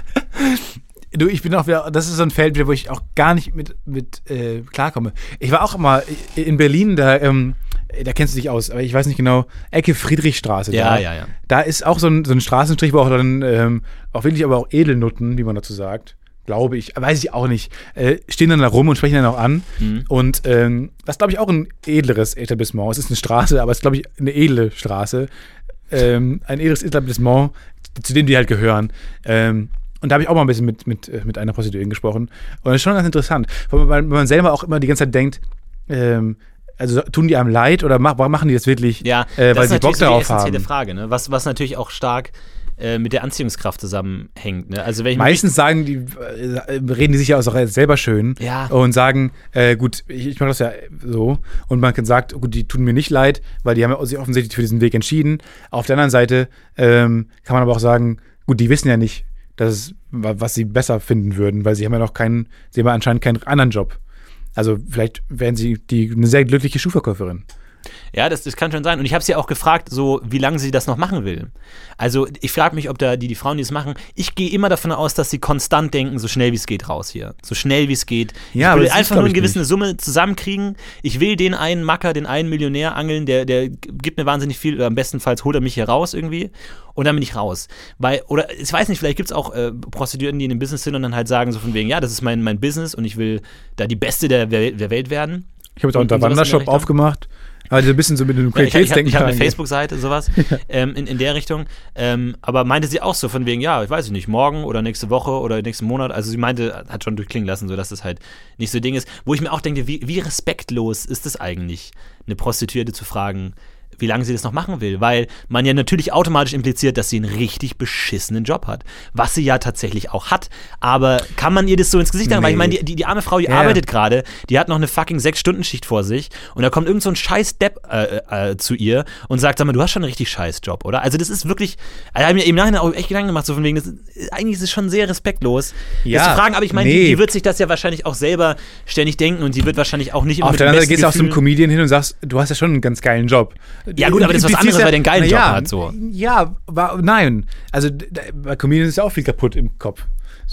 du, ich bin auch wieder, das ist so ein Feld, wo ich auch gar nicht mit, mit äh, klarkomme. Ich war auch mal in Berlin, da, ähm, da kennst du dich aus, aber ich weiß nicht genau, Ecke Friedrichstraße. Ja, da. ja, ja. Da ist auch so ein, so ein Straßenstrich, wo auch dann, ähm, auch wirklich aber auch Edelnutten, wie man dazu sagt, glaube ich, weiß ich auch nicht, äh, stehen dann da rum und sprechen dann auch an. Mhm. Und ähm, das ist, glaube ich, auch ein edleres Etablissement. Es ist eine Straße, aber es ist, glaube ich, eine edle Straße. Ähm, ein edles Etablissement, zu dem die halt gehören. Ähm, und da habe ich auch mal ein bisschen mit, mit, äh, mit einer Prostituierten gesprochen. Und das ist schon ganz interessant, weil man, weil man selber auch immer die ganze Zeit denkt, ähm, also tun die einem leid oder mach, warum machen die das wirklich, Ja, äh, weil das ist sie Bock natürlich so die darauf essentielle haben? Frage, ne? Was, was natürlich auch stark äh, mit der Anziehungskraft zusammenhängt. Ne? Also wenn ich Meistens sagen die, äh, reden die sich ja auch selber schön Ja. und sagen, äh, gut, ich, ich mache das ja so. Und man sagt, gut, die tun mir nicht leid, weil die haben ja sich offensichtlich für diesen Weg entschieden. Auf der anderen Seite ähm, kann man aber auch sagen, gut, die wissen ja nicht, dass es, was sie besser finden würden, weil sie haben ja noch keinen, sie haben ja anscheinend keinen anderen Job. Also vielleicht wären sie die, eine sehr glückliche Schuhverkäuferin. Ja, das, das kann schon sein. Und ich habe sie auch gefragt, so wie lange sie das noch machen will. Also ich frage mich, ob da die, die Frauen, die das machen, ich gehe immer davon aus, dass sie konstant denken, so schnell wie es geht raus hier. So schnell wie es geht. Ja, ich aber will das ist, einfach glaub nur ich, eine gewisse nicht. Summe zusammenkriegen. Ich will den einen Macker, den einen Millionär angeln, der, der gibt mir wahnsinnig viel, oder am bestenfalls holt er mich hier raus irgendwie. Und dann bin ich raus. Weil, oder ich weiß nicht, vielleicht gibt es auch äh, Prostituierten, die in dem Business sind und dann halt sagen so von wegen, ja, das ist mein, mein Business und ich will da die Beste der, der Welt werden. Ich habe jetzt auch Und- einen und sowas in der Wandershop Richtung. aufgemacht, also ein bisschen so mit dem Ja, ich ich, ich, Qualitätsdenken ich habe eine reingeht. Facebook-Seite, sowas, ähm, in, in der Richtung. Ähm, aber meinte sie auch so von wegen, ja, ich weiß nicht, morgen oder nächste Woche oder nächsten Monat. Also sie meinte, hat schon durchklingen lassen, so dass das halt nicht so Ding ist. Wo ich mir auch denke, wie, wie respektlos ist es eigentlich, eine Prostituierte zu fragen, wie lange sie das noch machen will, weil man ja natürlich automatisch impliziert, dass sie einen richtig beschissenen Job hat, was sie ja tatsächlich auch hat, aber kann man ihr das so ins Gesicht sagen, weil ich Nee. meine, die, die, die arme Frau, die Ja. arbeitet gerade, die hat noch eine fucking sechs-Stunden-Schicht vor sich und da kommt irgend so ein scheiß Depp äh, äh, zu ihr und sagt, sag mal, du hast schon einen richtig scheiß Job, oder? Also das ist wirklich, also ich habe mir im Nachhinein auch echt Gedanken gemacht, so von wegen, das ist, eigentlich ist es schon sehr respektlos, Ja, das zu fragen, aber ich meine, nee. die, die wird sich das ja wahrscheinlich auch selber ständig denken und die wird wahrscheinlich auch nicht immer Auf mit der dem anderen Seite besten gehst du auch zum Gefühl- Comedian hin und sagst, du hast ja schon einen ganz geilen Job. Ja gut, aber das ist was Implizierst anderes, weil der einen geilen na Job ja, hat, so. Ja, war, nein. Also d- d- bei Comedians ist ja auch viel kaputt im Kopf. So.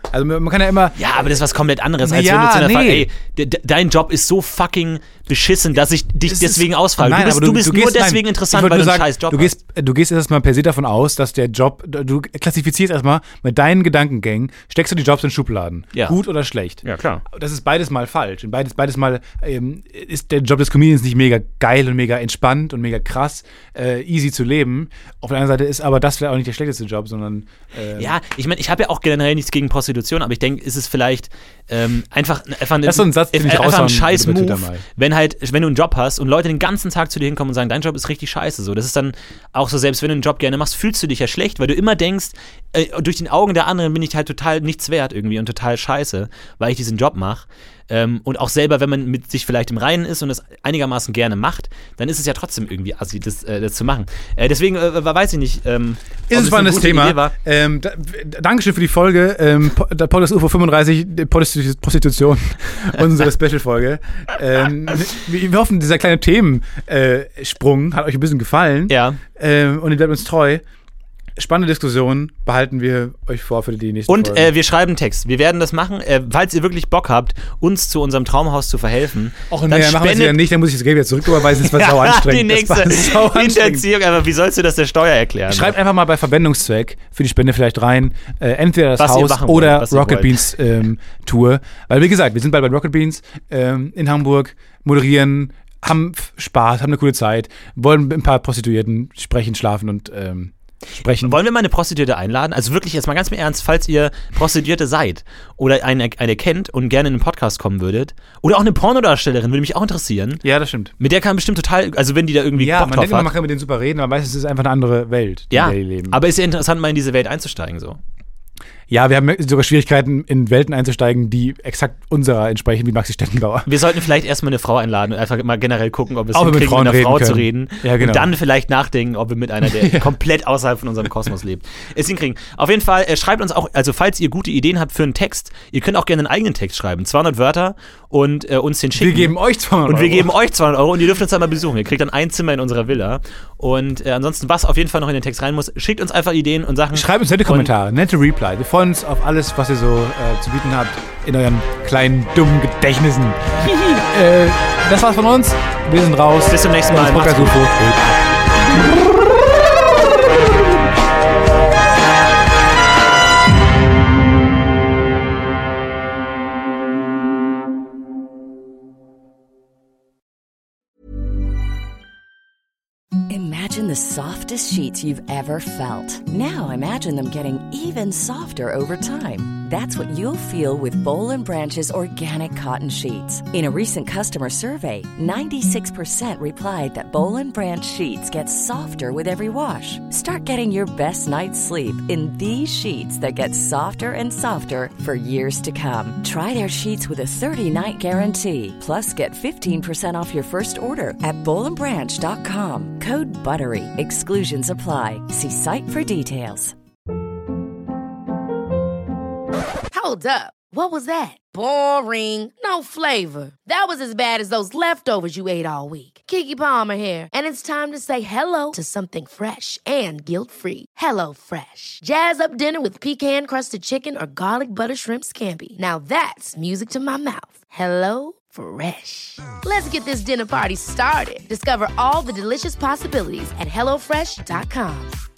Also man kann ja immer... Ja, aber das ist was komplett anderes, Na als ja, wenn du zu einer nee. Frage, ey, de, de, dein Job ist so fucking beschissen, dass ich dich Es deswegen ist, ausfrage. Nein, du bist, aber du bist du nur gehst, deswegen nein, interessant, ich weil wollte du einen nur scheiß Job du hast. gehst, du gehst erstmal per se davon aus, dass der Job, du klassifizierst erstmal mit deinen Gedankengängen, steckst du die Jobs in Schubladen. Ja. Gut oder schlecht. Ja, klar. Das ist beides mal falsch. Und beides, beides mal ähm, ist der Job des Comedians nicht mega geil und mega entspannt und mega krass, äh, easy zu leben. Auf der anderen Seite ist aber das vielleicht auch nicht der schlechteste Job, sondern ähm, Ja, ich meine, ich habe ja auch generell nichts gegen Prostitution, aber ich denke, ist es vielleicht ähm, einfach, einfach, eine, Das ist so ein Satz, den ich einfach ein raushauen scheiß würde bei Move, Twitter mal. wenn halt, wenn du einen Job hast und Leute den ganzen Tag zu dir hinkommen und sagen, dein Job ist richtig scheiße. So, das ist dann auch so, selbst wenn du einen Job gerne machst, fühlst du dich ja schlecht, weil du immer denkst, äh, durch den Augen der anderen bin ich halt total nichts wert irgendwie und total scheiße, weil ich diesen Job mache. Ähm, und auch selber, wenn man mit sich vielleicht im Reinen ist und das einigermaßen gerne macht, dann ist es ja trotzdem irgendwie assi, das, äh, das zu machen. Äh, deswegen äh, weiß ich nicht. Ähm, Ist ein spannendes Thema. Ähm, da, Dankeschön für die Folge. Ähm, der Podcast U F O fünfunddreißig, Prostitution, unsere Special-Folge. Ähm, wir, wir hoffen, dieser kleine Themensprung hat euch ein bisschen gefallen. Ja. Ähm, und ihr bleibt uns treu. Spannende Diskussion behalten wir euch vor für die nächsten Und Folgen. äh, wir schreiben einen Text. Wir werden das machen. Äh, falls ihr wirklich Bock habt, uns zu unserem Traumhaus zu verhelfen, Och, dann nee, machen wir es spendet ja nicht, dann muss ich das Geld wieder zurücküberweisen. Das war sau anstrengend. die nächste Das war sau anstrengend. Hinterziehung. Aber wie sollst du das der Steuer erklären? Schreibt einfach mal bei Verwendungszweck für die Spende vielleicht rein, äh, entweder das Was ihr Haus machen wollt, oder was ihr Rocket wollt. Beans ähm, Tour. Weil wie gesagt, wir sind bald bei Rocket Beans ähm, in Hamburg, moderieren, haben f- Spaß, haben eine coole Zeit, wollen mit ein paar Prostituierten sprechen, schlafen und ähm, sprechen. Wollen wir mal eine Prostituierte einladen? Also wirklich jetzt mal ganz im Ernst, falls ihr Prostituierte seid oder eine, eine kennt und gerne in den Podcast kommen würdet oder auch eine Pornodarstellerin, würde mich auch interessieren. Ja, das stimmt. Mit der kann man bestimmt total, also wenn die da irgendwie Ja, Bock man drauf denkt, immer, hat. man kann mit denen super reden, aber meistens ist es einfach eine andere Welt, Ja, in der die leben. aber ist ja interessant, mal in diese Welt einzusteigen so. Ja, wir haben sogar Schwierigkeiten, in Welten einzusteigen, die exakt unserer entsprechen, wie Maxi Stettengauer. Wir sollten vielleicht erstmal eine Frau einladen und einfach mal generell gucken, ob wir es Ob wir mit hinkriegen, Frauen mit einer Frau reden zu können. reden. Ja, genau. Und dann vielleicht nachdenken, ob wir mit einer, der komplett außerhalb von unserem Kosmos lebt, es hinkriegen. Auf jeden Fall, äh, schreibt uns auch, also falls ihr gute Ideen habt für einen Text, ihr könnt auch gerne einen eigenen Text schreiben, zweihundert Wörter und äh, uns den schicken. Wir geben euch zweihundert Und wir Euro. geben euch zweihundert Euro und ihr dürft uns dann mal besuchen. Ihr kriegt dann ein Zimmer in unserer Villa. Und äh, ansonsten, was auf jeden Fall noch in den Text rein muss, schickt uns einfach Ideen und Sachen. Schreibt uns nette Und- Kommentare, nette Reply. Wir freuen uns auf alles, was ihr so äh, zu bieten habt in euren kleinen, dummen Gedächtnissen. äh, das war's von uns. Wir sind raus. Bis zum nächsten Mal. Das Podcast Macht's gut. U F O. Imagine the softest sheets you've ever felt. Now imagine them getting even softer over time. That's what you'll feel with Boll and Branch's organic cotton sheets. In a recent customer survey, ninety-six percent replied that Boll and Branch sheets get softer with every wash. Start getting your best night's sleep in these sheets that get softer and softer for years to come. Try their sheets with a thirty-night guarantee. Plus, get fifteen percent off your first order at boll and branch dot com. Code BUTTERY. Exclusions apply. See site for details. Hold up. What was that? Boring. No flavor. That was as bad as those leftovers you ate all week. Keke Palmer here, and it's time to say hello to something fresh and guilt-free. Hello Fresh. Jazz up dinner with pecan-crusted chicken or garlic butter shrimp scampi. Now that's music to my mouth. Hello Fresh. Let's get this dinner party started. Discover all the delicious possibilities at hello fresh dot com.